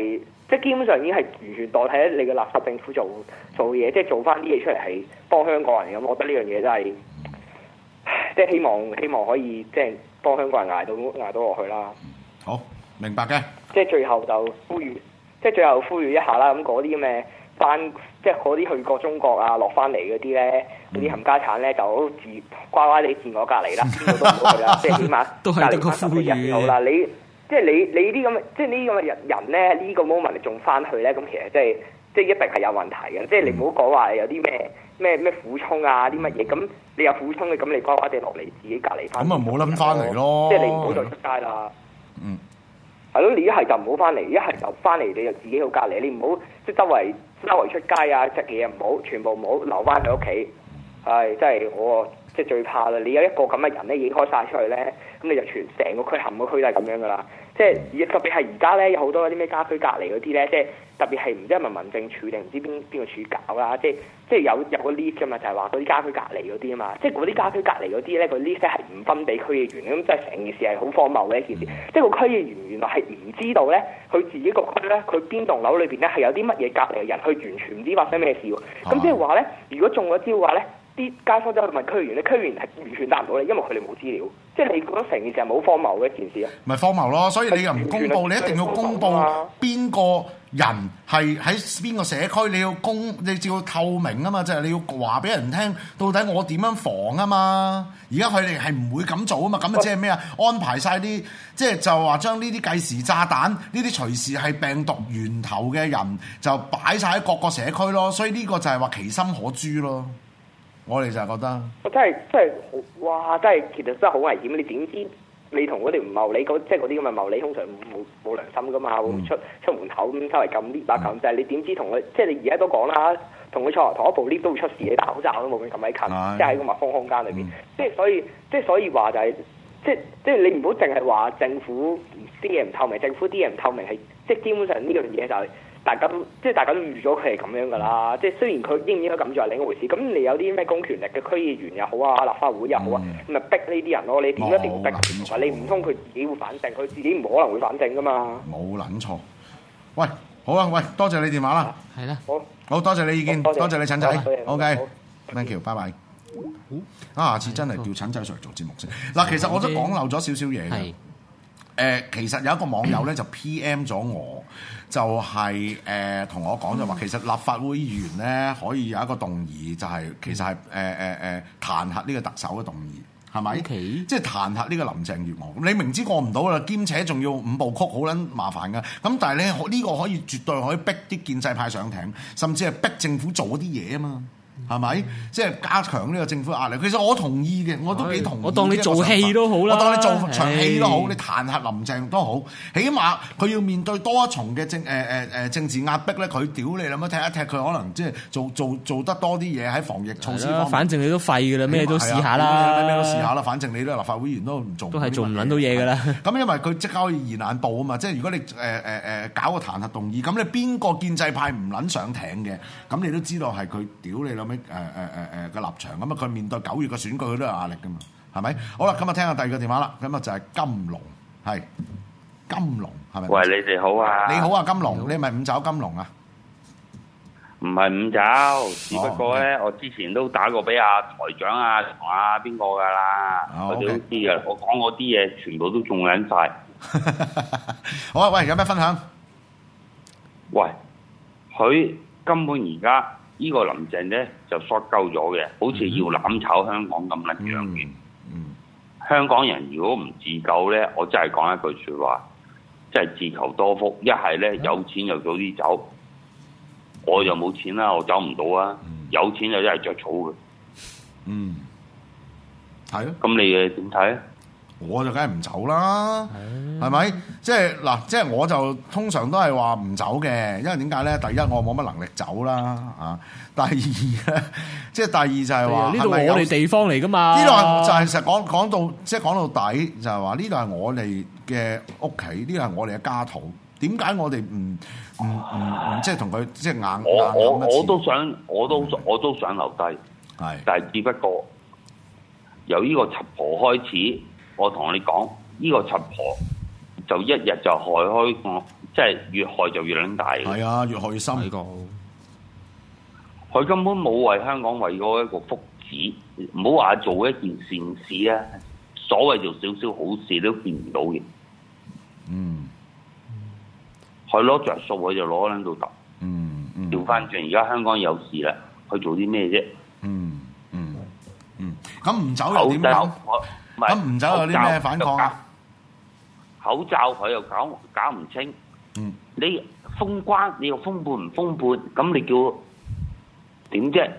即係基本上已經係完全代替咗你嘅垃圾政府做嘢，即係做翻啲嘢出嚟係幫香港人咁。我覺得呢樣嘢真係，即係希望可以即係幫香港人捱到落去啦。 好，明白嘅。 即係最後就呼籲一下啦。咁嗰啲咩翻，即係嗰啲去過中國啊落翻嚟嗰啲咧，嗰啲冚家產咧就乖乖地自我隔離啦，邊個都唔好去啦。即係起碼都係得個呼籲好啦。即係你啲咁嘅，即係呢啲咁嘅人咧，呢個 moment 你仲翻去咧，咁其實即係一定係有問題嘅。即係你唔好講話有啲咩苦衷啊啲乜嘢，咁你有苦衷嘅，咁你乖乖地落嚟自己隔離翻。 咁啊冇諗翻嚟咯。 即係你唔好再出街啦。嗯。係咯，你一係就唔好翻嚟，一係就翻嚟你就自己去隔離，你唔好即係周圍出街啊，食嘢唔好，全部唔好留翻喺屋企。係，真係我即係最怕啦！你有一個咁嘅人咧，已經開晒出去咧，咁你就成個區冚個區都係咁樣噶啦。即係特別係而家咧，有好多啲咩家居隔離嗰啲咧，即係特別係唔知係咪民政處定唔知邊個處搞啦，即係有個 list 㗎嘛，就係話嗰啲家居隔離嗰啲啊嘛，即係嗰啲家居隔離嗰啲咧，個 list 係唔分俾區議員，咁即係成件事係好荒謬嘅一件事。即係個區議員原來係唔知道咧，佢自己個區咧，佢邊棟樓裏邊咧係有啲乜嘢隔離嘅人，佢完全唔知發生咩事喎。咁即係話咧，如果中咗招嘅話咧，啲街坊走去問區議員咧，區議員係完全答唔到你，因為佢哋冇資料。即係你覺得成件事係冇荒謬嘅一件事啊？咪荒謬咯，所以你又唔公佈，你一定要公佈邊個人係喺邊個社區，你要透明啊嘛，即係你要話俾人聽，到底我點樣防啊嘛？而家佢哋係唔會咁做啊嘛，咁啊即係咩啊？安排晒啲即係就話將呢啲計時炸彈，呢啲隨時係病毒源頭嘅人就擺晒喺各個社區咯，所以呢個就係話其心可誅咯。我哋就係覺得，我真係哇！真係其實真係好危險。你點知你同嗰啲唔茂利即係嗰啲咁嘅茂利，通常冇良心噶嘛？會出門口咁周圍撳 lift 啊撳掣，你點知同佢即係你而家都講啦，同佢坐同一部 lift 都會出事，你戴口罩都冇咁鬼近，即係喺個密封空間裏邊。即係所以話就係即係你唔好淨係話政府啲嘢唔透明，政府啲嘢唔透明係即係基本上呢樣嘢就係。大家都預咗佢係咁樣㗎啦，即係雖然佢應唔應該咁做係另一回事。咁你有啲咩公權力嘅區議員又好啊，立法會又好啊，咪逼呢啲人咯？你點一定逼佢？你唔通佢自己會反正？佢自己唔可能會反正㗎嘛？冇撚錯。喂，好啊，喂，多謝你電話啦。係啦。好多謝你意見，多謝你陳仔。OK，thank you，拜拜。下次真係叫陳仔上嚟做節目先。嗱，其實我都講漏咗少少嘢嘅。其實有一個網友咧就 PM 咗我，就係同我講就話，其實立法會議員咧可以有一個動議，就係其實係彈劾呢個特首嘅動議，係咪？Okay. 即係彈劾呢個林鄭月娥。你明知過唔到啦，兼且仲要5部曲，好撚麻煩㗎。咁但係你呢個可以絕對可以逼啲建制派上艇，甚至係逼政府做啲嘢啊嘛。係咪？即係加強呢個政府壓力。其實我同意嘅，我都幾同意。我當你做戲都好啦，我當你做場戲都好，你彈劾林鄭都好，起碼佢要面對多一重嘅政治壓迫咧。佢屌你諗乜踢一踢佢，可能即係做得多啲嘢喺防疫措施方面。反正你都廢㗎啦，咩都試下啦，咩都試下啦。反正你都係立法會議員都唔做，都係做唔撚到嘢㗎啦。咁因為佢即刻可以現眼報啊嘛，即係如果你搞個彈劾動議，咁你邊個建制派唔撚上艇嘅，咁你都知道係佢屌你諗。嘅立場咁啊，佢面對9月嘅選舉，佢都有壓力噶嘛，係咪？好啦，咁啊，聽下第二個電話啦。咁啊，就係金龍，係金龍，係咪？ 喂，你哋好啊！ 你好啊，金龍，你係咪五爪金龍啊？ 唔係五爪，只不過咧，我之前都打過俾阿台長啊同阿邊個噶啦，我哋都知嘅。我講嗰啲嘢全部都中緊晒。 好啊，喂，有咩分享？ 喂，佢根本而家。呢個林鄭咧就縮鳩咗嘅，好似要攬炒香港咁撚樣嘅。香港人如果唔自救咧，我真係講一句説話，即係自求多福。一係咧有錢就早啲走，我就冇錢啦，我走唔到啊。有錢就真係着草嘅。 係咯。 咁你嘅點睇啊？ 我就梗係唔走啦，係咪？即係嗱，即係我就通常都係話唔走嘅，因為點解咧？第一我冇乜能力走啦，啊！第二咧，即係第二就係話，呢度我哋地方嚟噶嘛？呢度就係實講到，即係講到底就係話呢度係我哋嘅屋企，呢度係我哋嘅家土。點解我哋唔即係同佢即係硬我都想留低，係，但係只不過由呢個柒婆開始。我同你講，呢個柒婆就一日就害開即係越害就越撚大嘅。 係啊，越害越深。 佢根本冇為香港為咗一個福祉，唔好話做一件善事啊！所謂做少少好事都見唔到嘅。佢攞着數，佢就攞喺度揼。調翻轉，而家香港有事啦，佢做啲咩啫？ 咁唔走又點搞？咁唔走有啲咩反抗啊？ 口罩佢又搞唔清。你封關，你又封半唔封半，咁你叫點啫？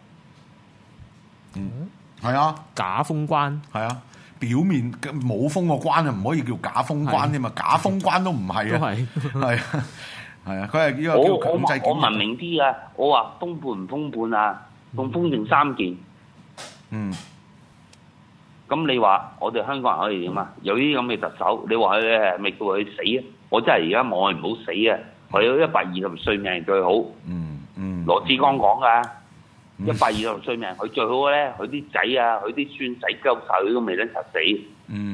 係啊， 假封關係啊，表面冇封個關啊，唔可以叫假封關添嘛，假封關都唔係啊，係啊，係啊，佢係呢個叫強制檢疫。 我文明啲啊，我話封半唔封半啊，仲封定3件。咁你話我哋香港人可以點啊？有啲咁嘅特首，你話佢係咪叫佢死啊？我真係而家望佢唔好死啊！佢有120歲命最好。羅致光講㗎，120歲命佢最好咧，佢啲仔啊，佢啲孫仔鳩晒，佢都未得實死。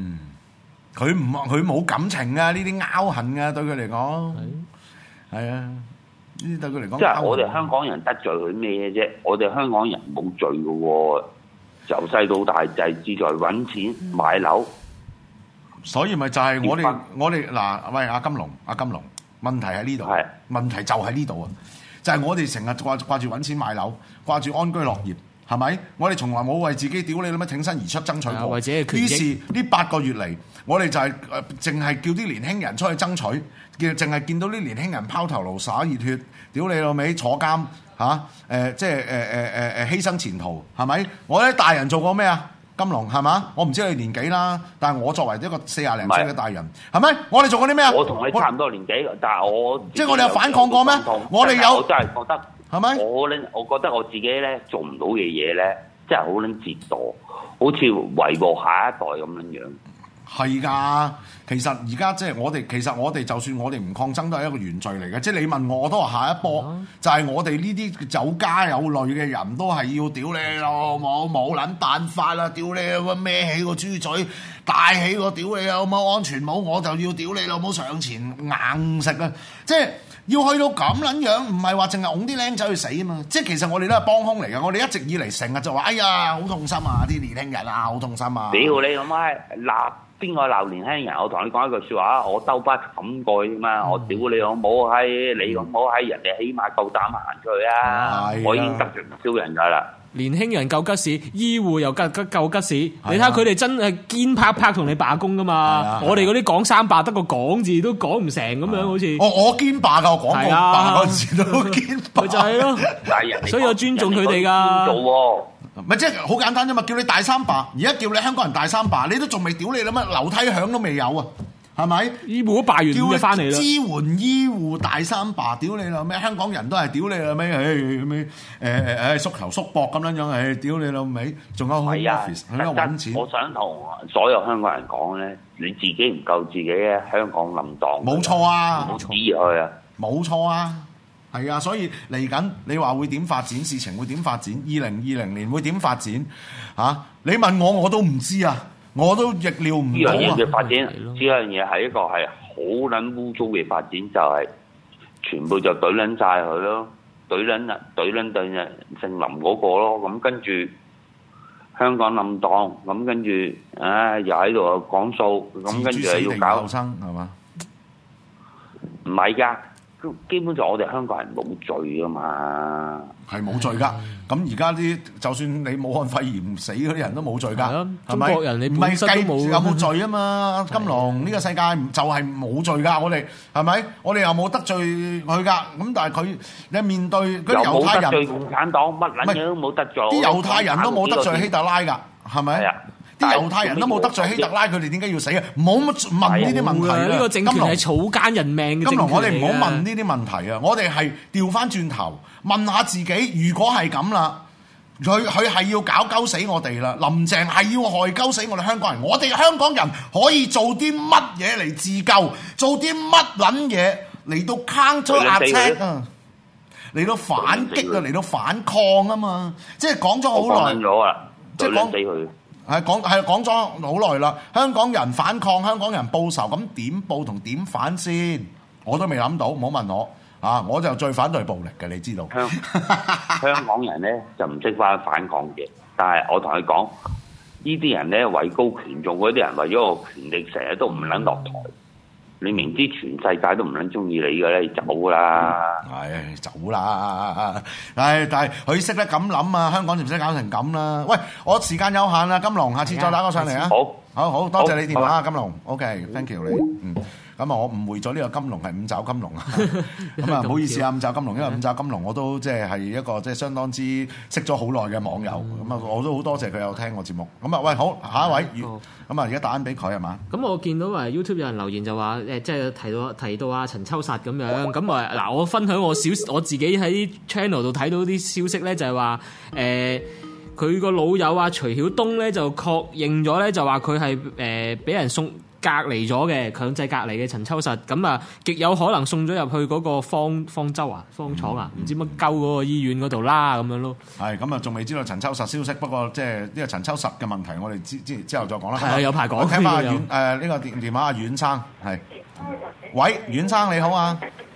佢冇感情啊，呢啲拗痕啊，對佢嚟講係啊，呢啲對佢嚟講。 即係我哋香港人得罪佢咩啫？我哋香港人冇罪嘅喎。由細到大就係志在揾錢買樓， 所以咪就係我哋嗱，喂阿金龍，問題喺呢度，問題就喺呢度啊！就係我哋成日掛住揾錢買樓，掛住安居樂業，係咪？我哋從來冇為自己屌你老乜挺身而出爭取過， 或者係權益。 於是呢8個月嚟，我哋就係淨係叫啲年輕人出去爭取，淨係見到啲年輕人拋頭顱灑熱血，屌你老味坐監。即係犧牲前途係咪？我哋大人做過咩啊？金龍係嘛？我唔知你年紀啦，但係我作為一個40零歲嘅大人，係咪？我哋做過啲咩啊？ 我同你差唔多年紀，但係我即係我哋有反抗過咩？我哋有， 我真係覺得係咪？ 我覺得我自己咧做唔到嘅嘢咧，真係好撚折墮，好似遺禍下一代咁樣樣。 係㗎，其實而家即係我哋就算我哋唔抗爭都係一個原罪嚟嘅。即係你問我都話下一波就係我哋呢啲有家有類嘅人都係要屌你老母冇撚辦法啦！屌你老母孭起個豬嘴，戴起個屌你老母安全帽，我就要屌你老母上前硬食啊！即係要去到咁撚樣，唔係話淨係擁啲僆仔去死啊嘛！即係其實我哋都係幫兇嚟嘅。我哋一直以嚟成日就話：哎呀，好痛心啊！啲年輕人啊，好痛心啊！ 屌你老母嗱！邊個鬧年輕人？我同你講一句説話，我兜巴冚過啫嘛！我屌你老母閪，你老母閪，人哋起碼夠膽行出去啊！我已經得罪唔少人㗎啦。 年輕人夠吉士，醫護又夠吉士，你睇下佢哋真係堅拍同你罷工㗎嘛！我哋嗰啲講3罷得個講字都講唔成咁樣，好似我堅罷㗎，我講過罷嗰時都堅罷， 咪就係咯。所以我尊重佢哋㗎。 做喎。 咪即係好簡單啫嘛！叫你大3罷，而家叫你香港人大3罷，你都仲未屌你啦乜？樓梯響都未有啊，係咪？ 醫護都罷完就翻嚟啦。 支援醫護大3罷，屌你老味！香港人都係屌你老味，縮頭縮膊咁樣樣，屌你老味！仲有 home office 喺度揾錢。 我想同所有香港人講咧，你自己唔救自己咧，香港冧檔。 冇錯啊！ 唔好指意佢啊！ 冇錯啊！係啊，所以嚟緊你話會點發展？事情會點發展？2020年會點發展？你問我都唔知啊，我都逆料唔到啊！ 呢樣嘢嘅發展，呢樣嘢係一個係好撚污糟嘅發展，就係全部就懟撚晒佢咯，懟撚對姓林嗰個咯，咁跟住香港冧檔，咁跟住又喺度講數，咁跟住又要搞後生係嘛？ 唔係㗎。基本上我哋香港人冇罪噶嘛， 係冇罪噶。咁而家啲就算你武漢肺炎死嗰啲人都冇罪噶，係咪？ 中國人你本身都冇有冇罪啊嘛？金龍呢個世界就係冇罪噶，我哋係咪？我哋又冇得罪佢噶。咁但係佢你面對嗰啲猶太人， 又冇得罪共產黨，乜撚嘢都冇得罪。 啲猶太人都冇得罪希特拉噶，係咪？啲猶太人都冇得罪希特拉，佢哋點解要死啊？唔好問呢啲問題啊！ 呢個政權係草菅人命嘅政權嚟嘅。金龍，我哋唔好問呢啲問題啊！我哋係調翻轉頭問下自己，如果係咁啦，佢係要搞鳩死我哋啦！林鄭係要害鳩死我哋香港人，我哋香港人可以做啲乜嘢嚟自救？做啲乜撚嘢嚟到 counter attack 啊？嚟到反擊啊！嚟到反抗啊嘛！即係講咗好耐， 即係講死佢。 係講咗好耐啦，香港人反抗，香港人報仇，咁點報同點反先？ 我都未諗到，唔好問我啊！我就最反對暴力嘅，你知道。 香港人咧就唔識翻反抗嘅，但係我同你講，呢啲人咧位高權重嗰啲人，為咗個權力，成日都唔撚落台。你明知全世界都唔撚中意你嘅咧，你走啦！ 係走啦！但係佢識得咁諗啊，香港就唔使搞成咁啦。喂，我時間有限啦，金龍，下次再打個上嚟啊！好多謝你電話啊，金龍。OK，thank you 你。咁啊，我誤會咗呢個金龍係五爪金龍啊！咁啊，唔好意思啊，五爪金龍，因為五爪金龍我都即係一個即係相當之識咗好耐嘅網友，咁啊，我都好多謝佢有聽我節目。咁啊，喂，好，下一位，咁啊，而家打緊俾佢係嘛？ 咁我見到YouTube 有人留言就話即係提到阿陳秋實咁樣，咁啊嗱，我分享我自己喺 channel 度睇到啲消息咧，就係話佢個老友啊徐曉東咧就確認咗咧，就話佢係俾人送隔離咗嘅強制隔離嘅陳秋實，咁啊極有可能送咗入去嗰個方舟啊、方廠啊，唔知乜鳩嗰個醫院嗰度啦咁樣咯。 係咁啊，仲未知道陳秋實消息，不過即係呢個陳秋實嘅問題，我哋之後再講啦。 係啊，有排講。 我聽翻呢個電話阿阮生係，喂，阮生你好啊。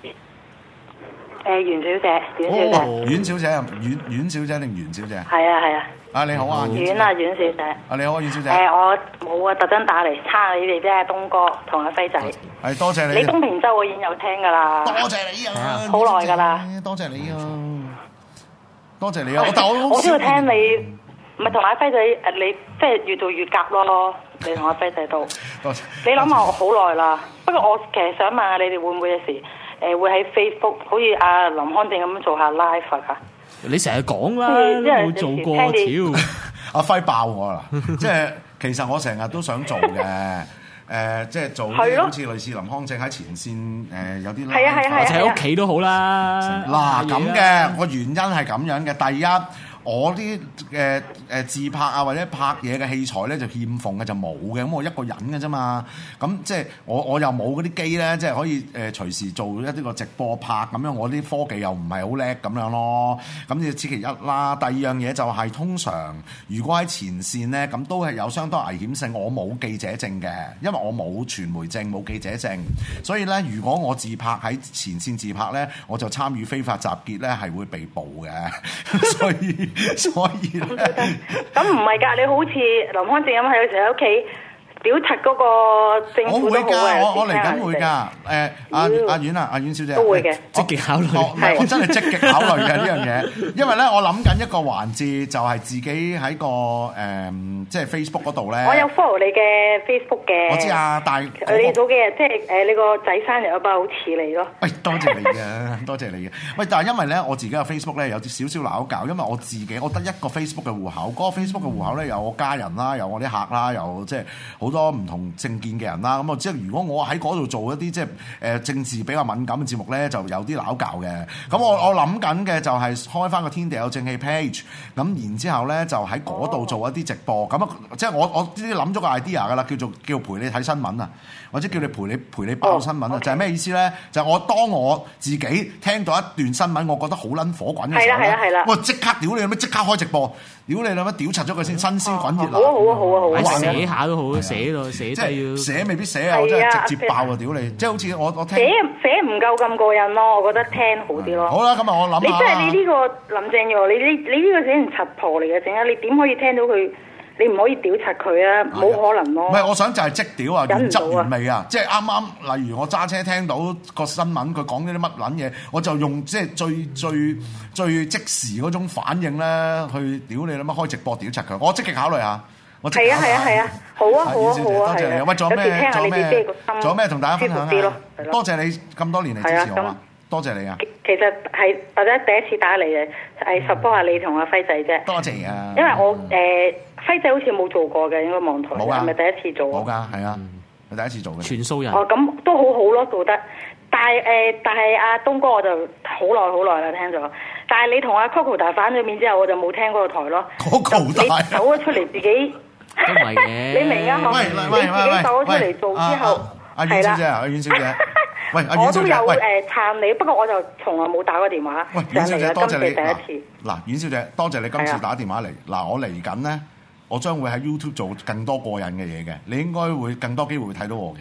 袁小姐， 阮小姐，阮小姐定袁小姐？ 係啊。 啊你好啊， 阮小姐。 啊你好啊，阮小姐。 我冇啊，特登打嚟撐下你哋啫，東哥同阿輝仔。 係多謝你。 你東平洲我已經有聽㗎啦。 多謝你啊！ 好耐㗎啦。 多謝你啊！多謝你啊！ 我都要聽你，唔係同阿輝仔你即係越做越夾咯。你同阿輝仔都。 多謝。 你諗下我好耐啦，不過我其實想問下你哋會唔會有時會喺 Facebook 好似阿林康正咁做下 live 㗎？ 你成日講啦，冇做過，屌！ 阿輝爆我啦，即係其實我成日都想做嘅，即係做好似類似林康正喺前線有啲 live， 或者喺屋企都好啦。 嗱咁嘅個原因係咁樣嘅，第一。我啲自拍啊或者拍嘢嘅器材咧就欠奉嘅就冇嘅，咁我一個人嘅啫嘛，咁即係我又冇嗰啲機咧，即係可以隨時做一啲個直播拍咁樣，我啲科技又唔係好叻咁樣咯，咁就此其一啦。第二樣嘢就係通常如果喺前線咧，咁都係有相當危險性，我冇記者證嘅，因為我冇傳媒證冇記者證，所以咧如果我自拍喺前線自拍咧，我就參與非法集結咧係會被捕嘅，所以咧， 咁唔係㗎，你好似林康正咁喺有時喺屋企表達嗰個政府都好嘅， 我嚟緊會㗎。阿阮小姐都會嘅， 積極考慮。 我真係積極考慮嘅呢樣嘢，因為咧我諗緊一個環節，就係自己喺個即係 Facebook 嗰度咧。我有 follow 你嘅 Facebook 嘅。 我知啊，但係你早幾日即係你個仔生日嗰班好似你咯。 喂，多謝你嘅，多謝你嘅。喂，但係因為咧我自己嘅 Facebook 咧有啲少少鬧交，因為我自己我得一個 Facebook 嘅戶口，嗰個 Facebook 嘅戶口咧有我家人啦，有我啲客啦，有即係好多唔同政見嘅人啦。咁啊，即係如果我喺嗰度做一啲即係政治比較敏感嘅節目咧，就有啲鬧交嘅。咁我諗緊嘅就係開翻個天地有正氣 page，咁然之後咧就喺嗰度做一啲直播。咁即係我呢啲諗咗個 idea 㗎啦，叫陪你睇新聞啊，或者叫你陪你爆新聞啊。就係咩意思咧？就係當我自己聽到一段新聞，我覺得好撚火滾嘅時候咧，我即刻屌你，即刻開直播，屌你啦，屌柒咗佢先，新鮮滾熱辣。 好啊，寫下都好，寫低要寫未必寫啊，我真係直接爆啊！屌你，即係好似我聽寫唔夠咁過癮咯，我覺得聽好啲咯。 好啦，咁啊，我諗下。你即係你呢個林鄭月娥，你呢個寫成柒婆嚟嘅，整啊！你點可以聽到佢？你唔可以屌柒佢啊！冇可能咯。唔係， 我想就係即屌啊，原汁原味啊！即係啱啱，例如我揸車聽到個新聞，佢講咗啲乜撚嘢，我就用即係最即時嗰種反應咧，去屌你啦！乜開直播屌柒佢？我積極考慮下。 係啊，好啊， 多謝你。喂，仲有咩同大家分享啊？多謝你咁多年嚟支持我啊！多謝你啊！ 其實係或者第一次打嚟嘅，係 support 下你同阿輝仔啫。 多謝啊！ 因為我輝仔好似冇做過嘅，應該網台係咪第一次做？ 冇㗎，係啊，係第一次做嘅。 全數人。 哦，咁都好好咯，做得。但係阿東哥我就好耐啦聽咗。但係你同阿 Coco 大反咗面之後，我就冇聽嗰個台咯。 Coco 大走咗出嚟自己。 都唔係嘅。 你明啊？ 喂， 你自己走咗出嚟做之後， 阿阮小姐啊，阿阮小姐。喂， 我都有撐你，不過我就從來冇打過電話。 喂，阮小姐，多謝你。 第一次。 嗱，阮小姐，多謝你今次打電話嚟。嗱，我嚟緊咧，我將會喺 YouTube 做更多過癮嘅嘢嘅，你應該會更多機會睇到我嘅。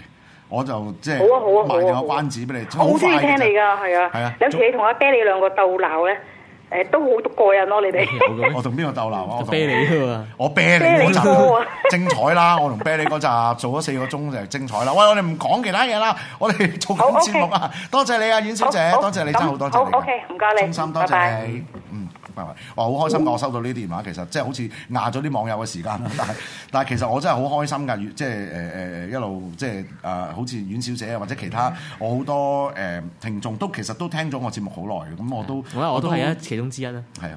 我就即係好啊好啊好啊賣定個關子俾你。 我好中意聽你㗎，係啊。 係啊。 有時你同阿啤你兩個鬥鬧咧，都好過癮咯，你哋。 我同邊個鬥鬧啊？ 啤你喎， 我啤你嗰集精彩啦！我同啤你嗰集做咗4個鐘就精彩啦。喂，我哋唔講其他嘢啦，我哋做緊節目啊！多謝你啊，阮小姐，多謝你真係好多謝你。 好 OK，唔該你， 衷心多謝你。拜拜。哇，好開心㗎！我收到呢啲電話，其實即係好似壓咗啲網友嘅時間啦。但係其實我真係好開心㗎，即係一路即係好似阮小姐啊，或者其他我好多聽眾都其實都聽咗我節目好耐嘅，咁我都係其中之一啦。係啊，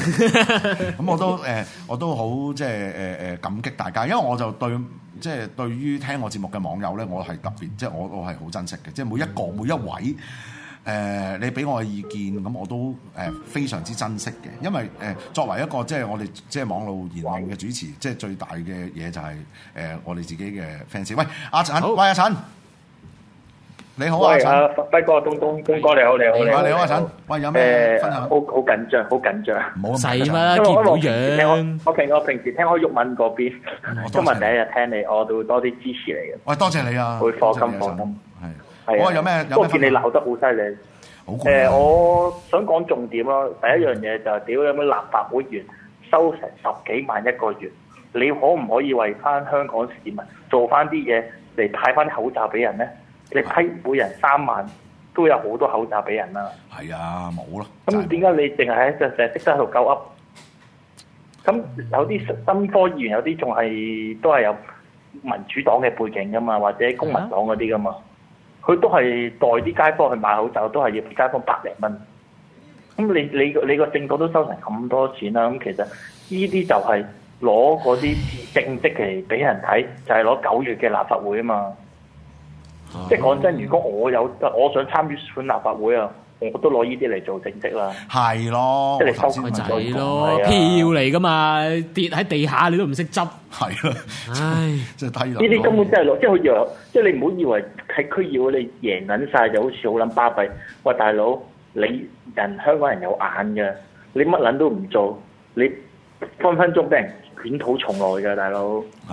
咁我都好即係感激大家，因為我就對於聽我節目嘅網友咧，我係特別即係我係好珍惜嘅，即係每一位。你俾我嘅意見，咁我都非常之珍惜嘅，因為作為一個即係我哋即係網絡言論嘅主持，即係最大嘅嘢就係我哋自己嘅 fans。喂，阿陳，喂阿陳，你好啊，阿陳， 輝哥，東哥你好， 你好阿陳，喂有咩分享？ 好緊張， 唔好細啦，見到樣。 我平時聽開毓民嗰邊，今日第一日聽你，我都會多啲支持你嘅。 喂，多謝你啊！ 會課金。係啊，有咩？ 不過見你鬧得好犀利。我想講重點咯。第一樣嘢就係屌有咩立法會員收成10幾萬一個月，你可唔可以為翻香港市民做翻啲嘢嚟派翻啲口罩俾人咧？你批每人3萬，都有好多口罩俾人啦。 係啊，冇咯。 咁點解你淨係成日識得喺度鳩噏？咁有啲新科議員有啲仲係都係有民主黨嘅背景噶嘛，或者公民黨嗰啲噶嘛。佢都係代啲街坊去買口罩，都係要俾街坊100零蚊。咁你個政府都收成咁多錢啦，咁其實呢啲就係攞嗰啲政績嚟俾人睇，就係攞9月嘅立法會啊嘛。即係講真，如果我想參與選立法會啊，我都攞呢啲嚟做政績啦。係咯，即係你收佢仔咯，票嚟噶嘛，跌喺地下你都唔識執。 係啦，唉，真係低能。 呢啲根本真係攞，即係好似即係你唔好以為喺區議會你贏緊晒就好似好撚巴閉。喂，大佬，香港人有眼嘅，你乜撚都唔做，你分分鐘俾人捲土重來嘅，大佬。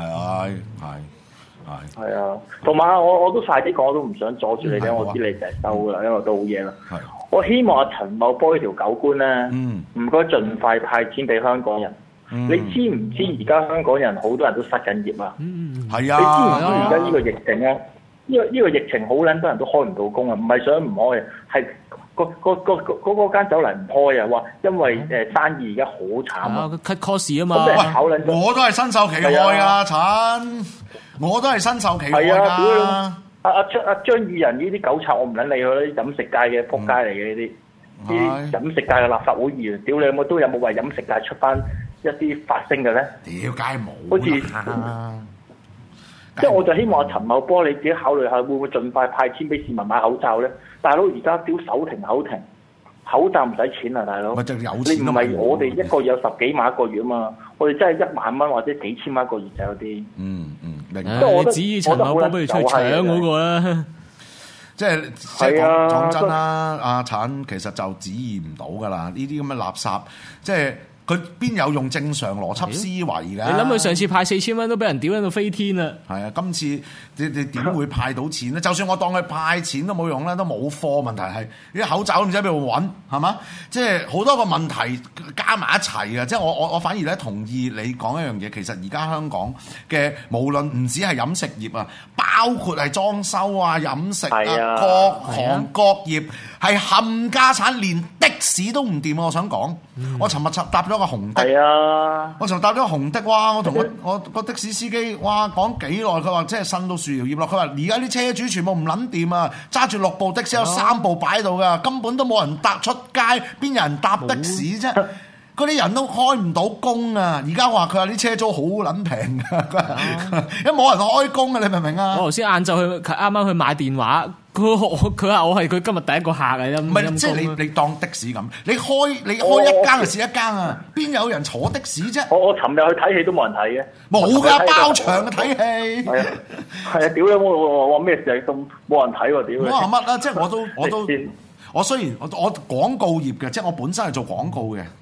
係啊，同埋我都快啲講，我都唔想阻住你嘅，我知你就係收㗎啦，因為都好夜啦。我希望阿陳茂波呢條狗官咧，唔該盡快派錢俾香港人。你知唔知而家香港人好多人都失緊業啊？係啊！你知唔知而家呢個疫情咧？呢個疫情好撚多人都開唔到工啊！唔係想唔開，係嗰間酒樓唔開啊！話因為生意而家好慘啊 ，cut cost 啊嘛。 我都係身受其害啊，陳！我都係身受其害㗎。 阿張宇人呢啲狗賊，我唔撚理佢啦！飲食界嘅仆街嚟嘅呢啲飲食界嘅立法會議員，屌你有冇為飲食界出翻一啲發聲嘅咧？ 屌，梗係冇。 好似即係我就希望阿陳茂波你自己考慮下，會唔會盡快派錢俾市民買口罩咧？大佬而家屌手停口停，口罩唔使錢啊，大佬。 咪就有錢。 你唔係我哋一個月有10幾萬一個月啊嘛，我哋真係1萬蚊或者幾千蚊一個月就有啲。 明。 即係我指意陳茂波不如出去搶嗰個啦。 即係講真啦，阿陳其實就指意唔到㗎啦，呢啲咁嘅垃圾，即係。佢邊有用正常邏輯思維㗎？你諗佢上次派4000蚊都俾人屌到飛天啦！ 係啊，今次你點會派到錢咧？就算我當佢派錢都冇用啦，都冇貨。問題係啲口罩都唔知喺邊度揾，係嘛？即係好多個問題加埋一齊啊！即係我反而咧同意你講一樣嘢，其實而家香港嘅無論唔止係飲食業啊，包括係裝修啊、飲食啊，各行各業係冚家產，連的士都唔掂啊！我想講，我尋日搭咗個紅的，我尋日搭咗個紅的，哇！我同我個的士司機，哇，講幾耐，佢話即係呻到樹搖葉落，佢話而家啲車主全部唔撚掂啊，揸住6部的士有3部擺喺度噶，根本都冇人搭出街，邊有人搭的士啫？嗰啲人都開唔到工啊！而家話佢話啲車租好撚平㗎，因為冇人開工啊！你明唔明啊？ 我頭先晏晝啱啱去買電話，佢話我係佢今日第一個客嚟啫。 唔係，即係你當的士咁，你開一間就試一間啊！邊有人坐的士啫？ 我尋日去睇戲都冇人睇嘅， 冇㗎，包場嘅睇戲。 係啊，屌你我咩事咁冇人睇喎？屌你！ 我話乜啊？即係我雖然我廣告業嘅，即係我本身係做廣告嘅。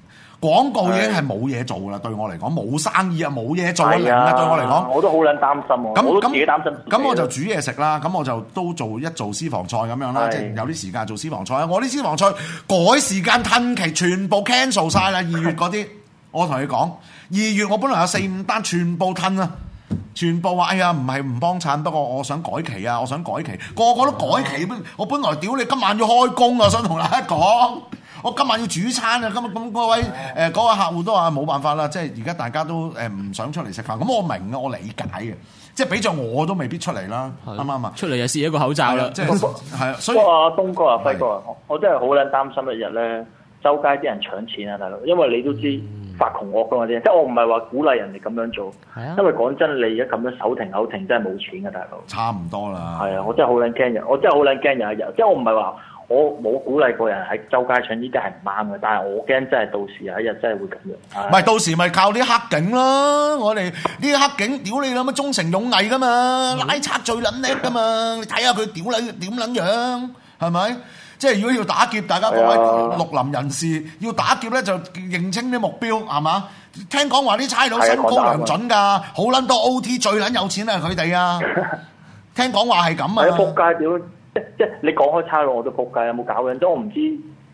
廣告已經係冇嘢做啦，對我嚟講冇生意啊，冇嘢做啊，零啊，對我嚟講， 我都好撚擔心喎，我都自己擔心。 咁我就煮嘢食啦，咁我就都做私房菜咁樣啦，即係有啲時間做私房菜。我啲私房菜改時間褪期，全部 cancel 晒啦。2月嗰啲，我同你講，2月我本來有4-5單，全部褪啊！全部話：哎呀，唔係唔幫襯，不過我想改期啊！我想改期，個個都改期。我本來屌你今晚要開工啊！想同大家講，我今晚要煮餐啊！咁嗰位嗰個客戶都話冇辦法啦，即係而家大家都唔想出嚟食飯。咁我明啊，我理解嘅，即係俾咗我都未必出嚟啦，啱唔啱啊？ 出嚟又試一個口罩啦， 即係係啊。所以東哥啊，輝哥啊，我真係好撚擔心一日咧，周街啲人搶錢啊，大佬，因為你都知。發窮惡㗎嘛啲，即係我唔係話鼓勵人哋咁樣做，因為講真，你而家咁樣手停口停真係冇錢㗎，大佬。 差唔多啦。係啊，我真係好撚驚人，我真係好撚驚有一日，即係我唔係話我冇鼓勵過人喺周街搶，呢啲係唔啱嘅，但係我驚真係到時有一日真係會咁樣。 唔係到時咪靠啲黑警咯，我哋呢啲黑警屌你諗乜忠誠勇毅㗎嘛，拉賊最撚叻㗎嘛，你睇下佢屌你點撚樣係咪？即係如果要打劫，大家各位綠林人士要打劫咧，就認清啲目標係嘛？聽講話啲差佬身高良準㗎，好撚多 OT 最撚有錢啊佢哋啊！聽講話係咁啊！ 係啊，仆街屌！即係你講開差佬我都仆街，有冇搞緊？即係我唔知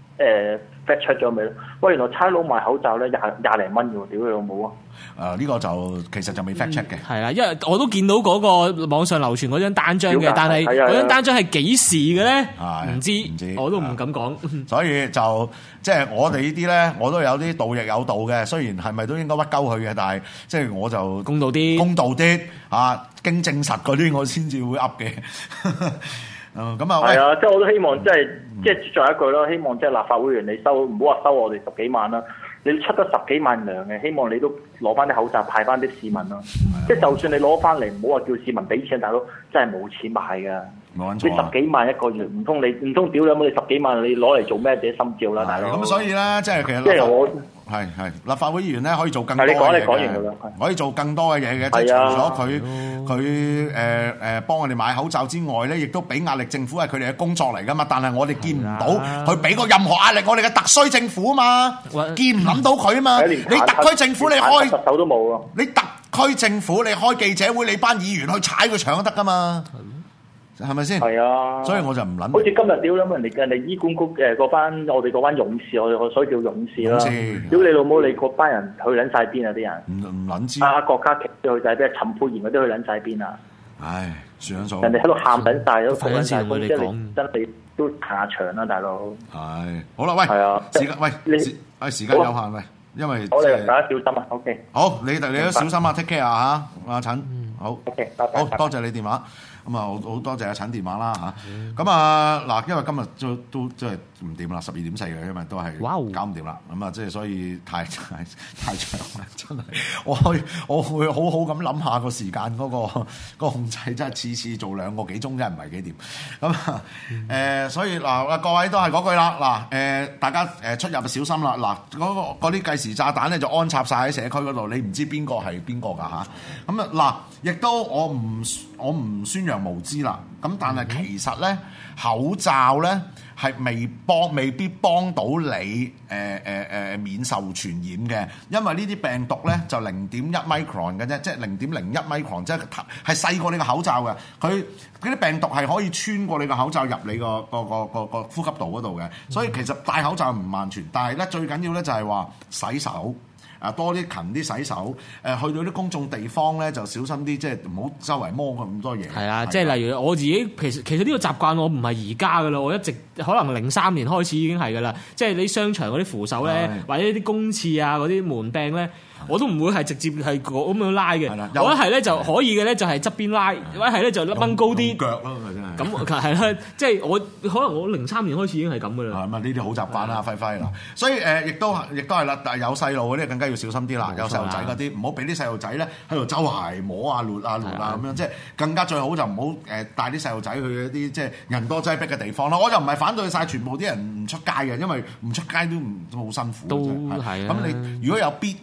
fact check 咗未咧？喂，原來差佬賣口罩咧廿零蚊嘅喎，屌你老母啊！ 呢個就其實就未 fact check 嘅。 係啦，因為我都見到嗰個網上流傳嗰張單張嘅，但係嗰張單張係幾時嘅咧？唔知，我都唔敢講。 所以就即係我哋呢啲咧，我都有啲道亦有道嘅。雖然係咪都應該屈鳩佢嘅，但係即係我就公道啲啊，經證實嗰啲我先至會噏嘅。咁啊， 係啊，即係我都希望即係再一句咯，希望即係立法會員你收唔好話收我哋10幾萬啦。你出得10幾萬糧嘅，希望你都攞翻啲口罩派翻啲市民咯。即係就算你攞翻嚟，唔好話叫市民俾錢，大佬真係冇錢買㗎。 冇你10幾萬一個月，唔通屌你10幾萬你攞嚟做咩？自己心照啦，大佬。 咁所以咧，即係其實即係我係立法會議員咧，可以做更多嘅嘢你講完㗎啦， 可以做更多嘅嘢嘅。即係除咗佢幫我哋買口罩之外咧，亦都俾壓力政府係佢哋嘅工作嚟㗎嘛。但係我哋見唔到佢俾個任何壓力我哋嘅特區政府啊嘛，見唔諗到佢啊嘛。你特區政府你開特首都冇啊！ 你特區政府你開記者會，你班議員去踩佢場都得㗎嘛。係咪先？係啊， 所以我就唔諗。 好似今日屌諗人哋醫管局嗰班我哋嗰班勇士，我所以叫勇士啦。屌你老母，你嗰班人去撚晒邊啊？啲人唔撚知。 郭家麒去晒邊？陳沛然嗰啲去撚晒邊啊？ 唉，算數。 人哋喺度喊緊晒，都講緊晒， 即係你真係都下場啦，大佬。 係好啦，喂， 係啊， 時間喂，時間有限喂，因為我哋大家小心啊。OK。 好，你都小心啊 ，take care 啊嚇，阿陳。好。 OK，拜拜。 好多謝你電話。咁啊，好多謝阿陳電話啦嚇。咁啊嗱，因為今日都即係唔掂啦，12點4嘅，因為都係搞唔掂啦。咁啊，即係所以太長啦，真係。我會好好咁諗下個時間嗰個控制，真係次做2個幾鐘真係唔係幾掂。咁所以嗱，各位都係嗰句啦。嗱，大家出入就小心啦。嗱，嗰啲計時炸彈咧就安插晒喺社區嗰度，你唔知邊個係邊個㗎嚇。咁啊嗱，亦都我唔宣揚無知啦，咁但係其實咧口罩咧係未必幫到你免受傳染嘅，因為呢啲病毒咧就0.1 micron 嘅啫，即係0.01 micron，即係細過你個口罩嘅。佢嗰啲病毒係可以穿過你個口罩入你個呼吸道嗰度嘅，所以其實戴口罩唔萬全，但係咧最緊要咧就係話洗手。多啲勤啲洗手，去到啲公眾地方咧就小心啲，即係唔好周圍摸咁多嘢。係啊，即係例如我自己，其實呢個習慣我唔係而家噶啦，我一直可能03年開始已經係噶啦。即係你商場嗰啲扶手咧，或者啲公廁啊嗰啲門柄咧，我都唔會係直接係咁樣拉嘅。我一係咧就可以嘅咧，就係側邊拉；一係咧就掹高啲腳咯，真係。 咁係啦，即係我可能我03年開始已經係咁噶啦。 係咪呢啲好習慣啦，輝輝啦。所以亦都係啦，但係有細路嗰啲更加要小心啲啦。有細路仔嗰啲唔好俾啲細路仔咧喺度周圍摸啊、攣啊咁樣，即係更加最好就唔好帶啲細路仔去一啲即係人多擠迫嘅地方啦。我就唔係反對晒全部啲人唔出街嘅，因為唔出街都好辛苦。 都係咁你如果有必要你要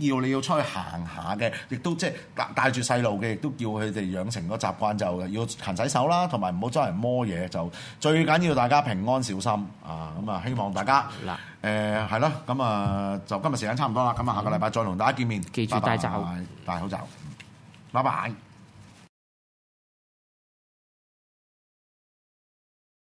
出去行下嘅，亦都即係帶住細路嘅，亦都叫佢哋養成個習慣，就要勤洗手啦，同埋唔好周圍摸嘢，就最緊要大家平安小心啊！咁啊，希望大家係咯，咁啊就今日時間差唔多啦，咁啊下個禮拜再同大家見面， 記住戴罩， 戴口罩，拜拜。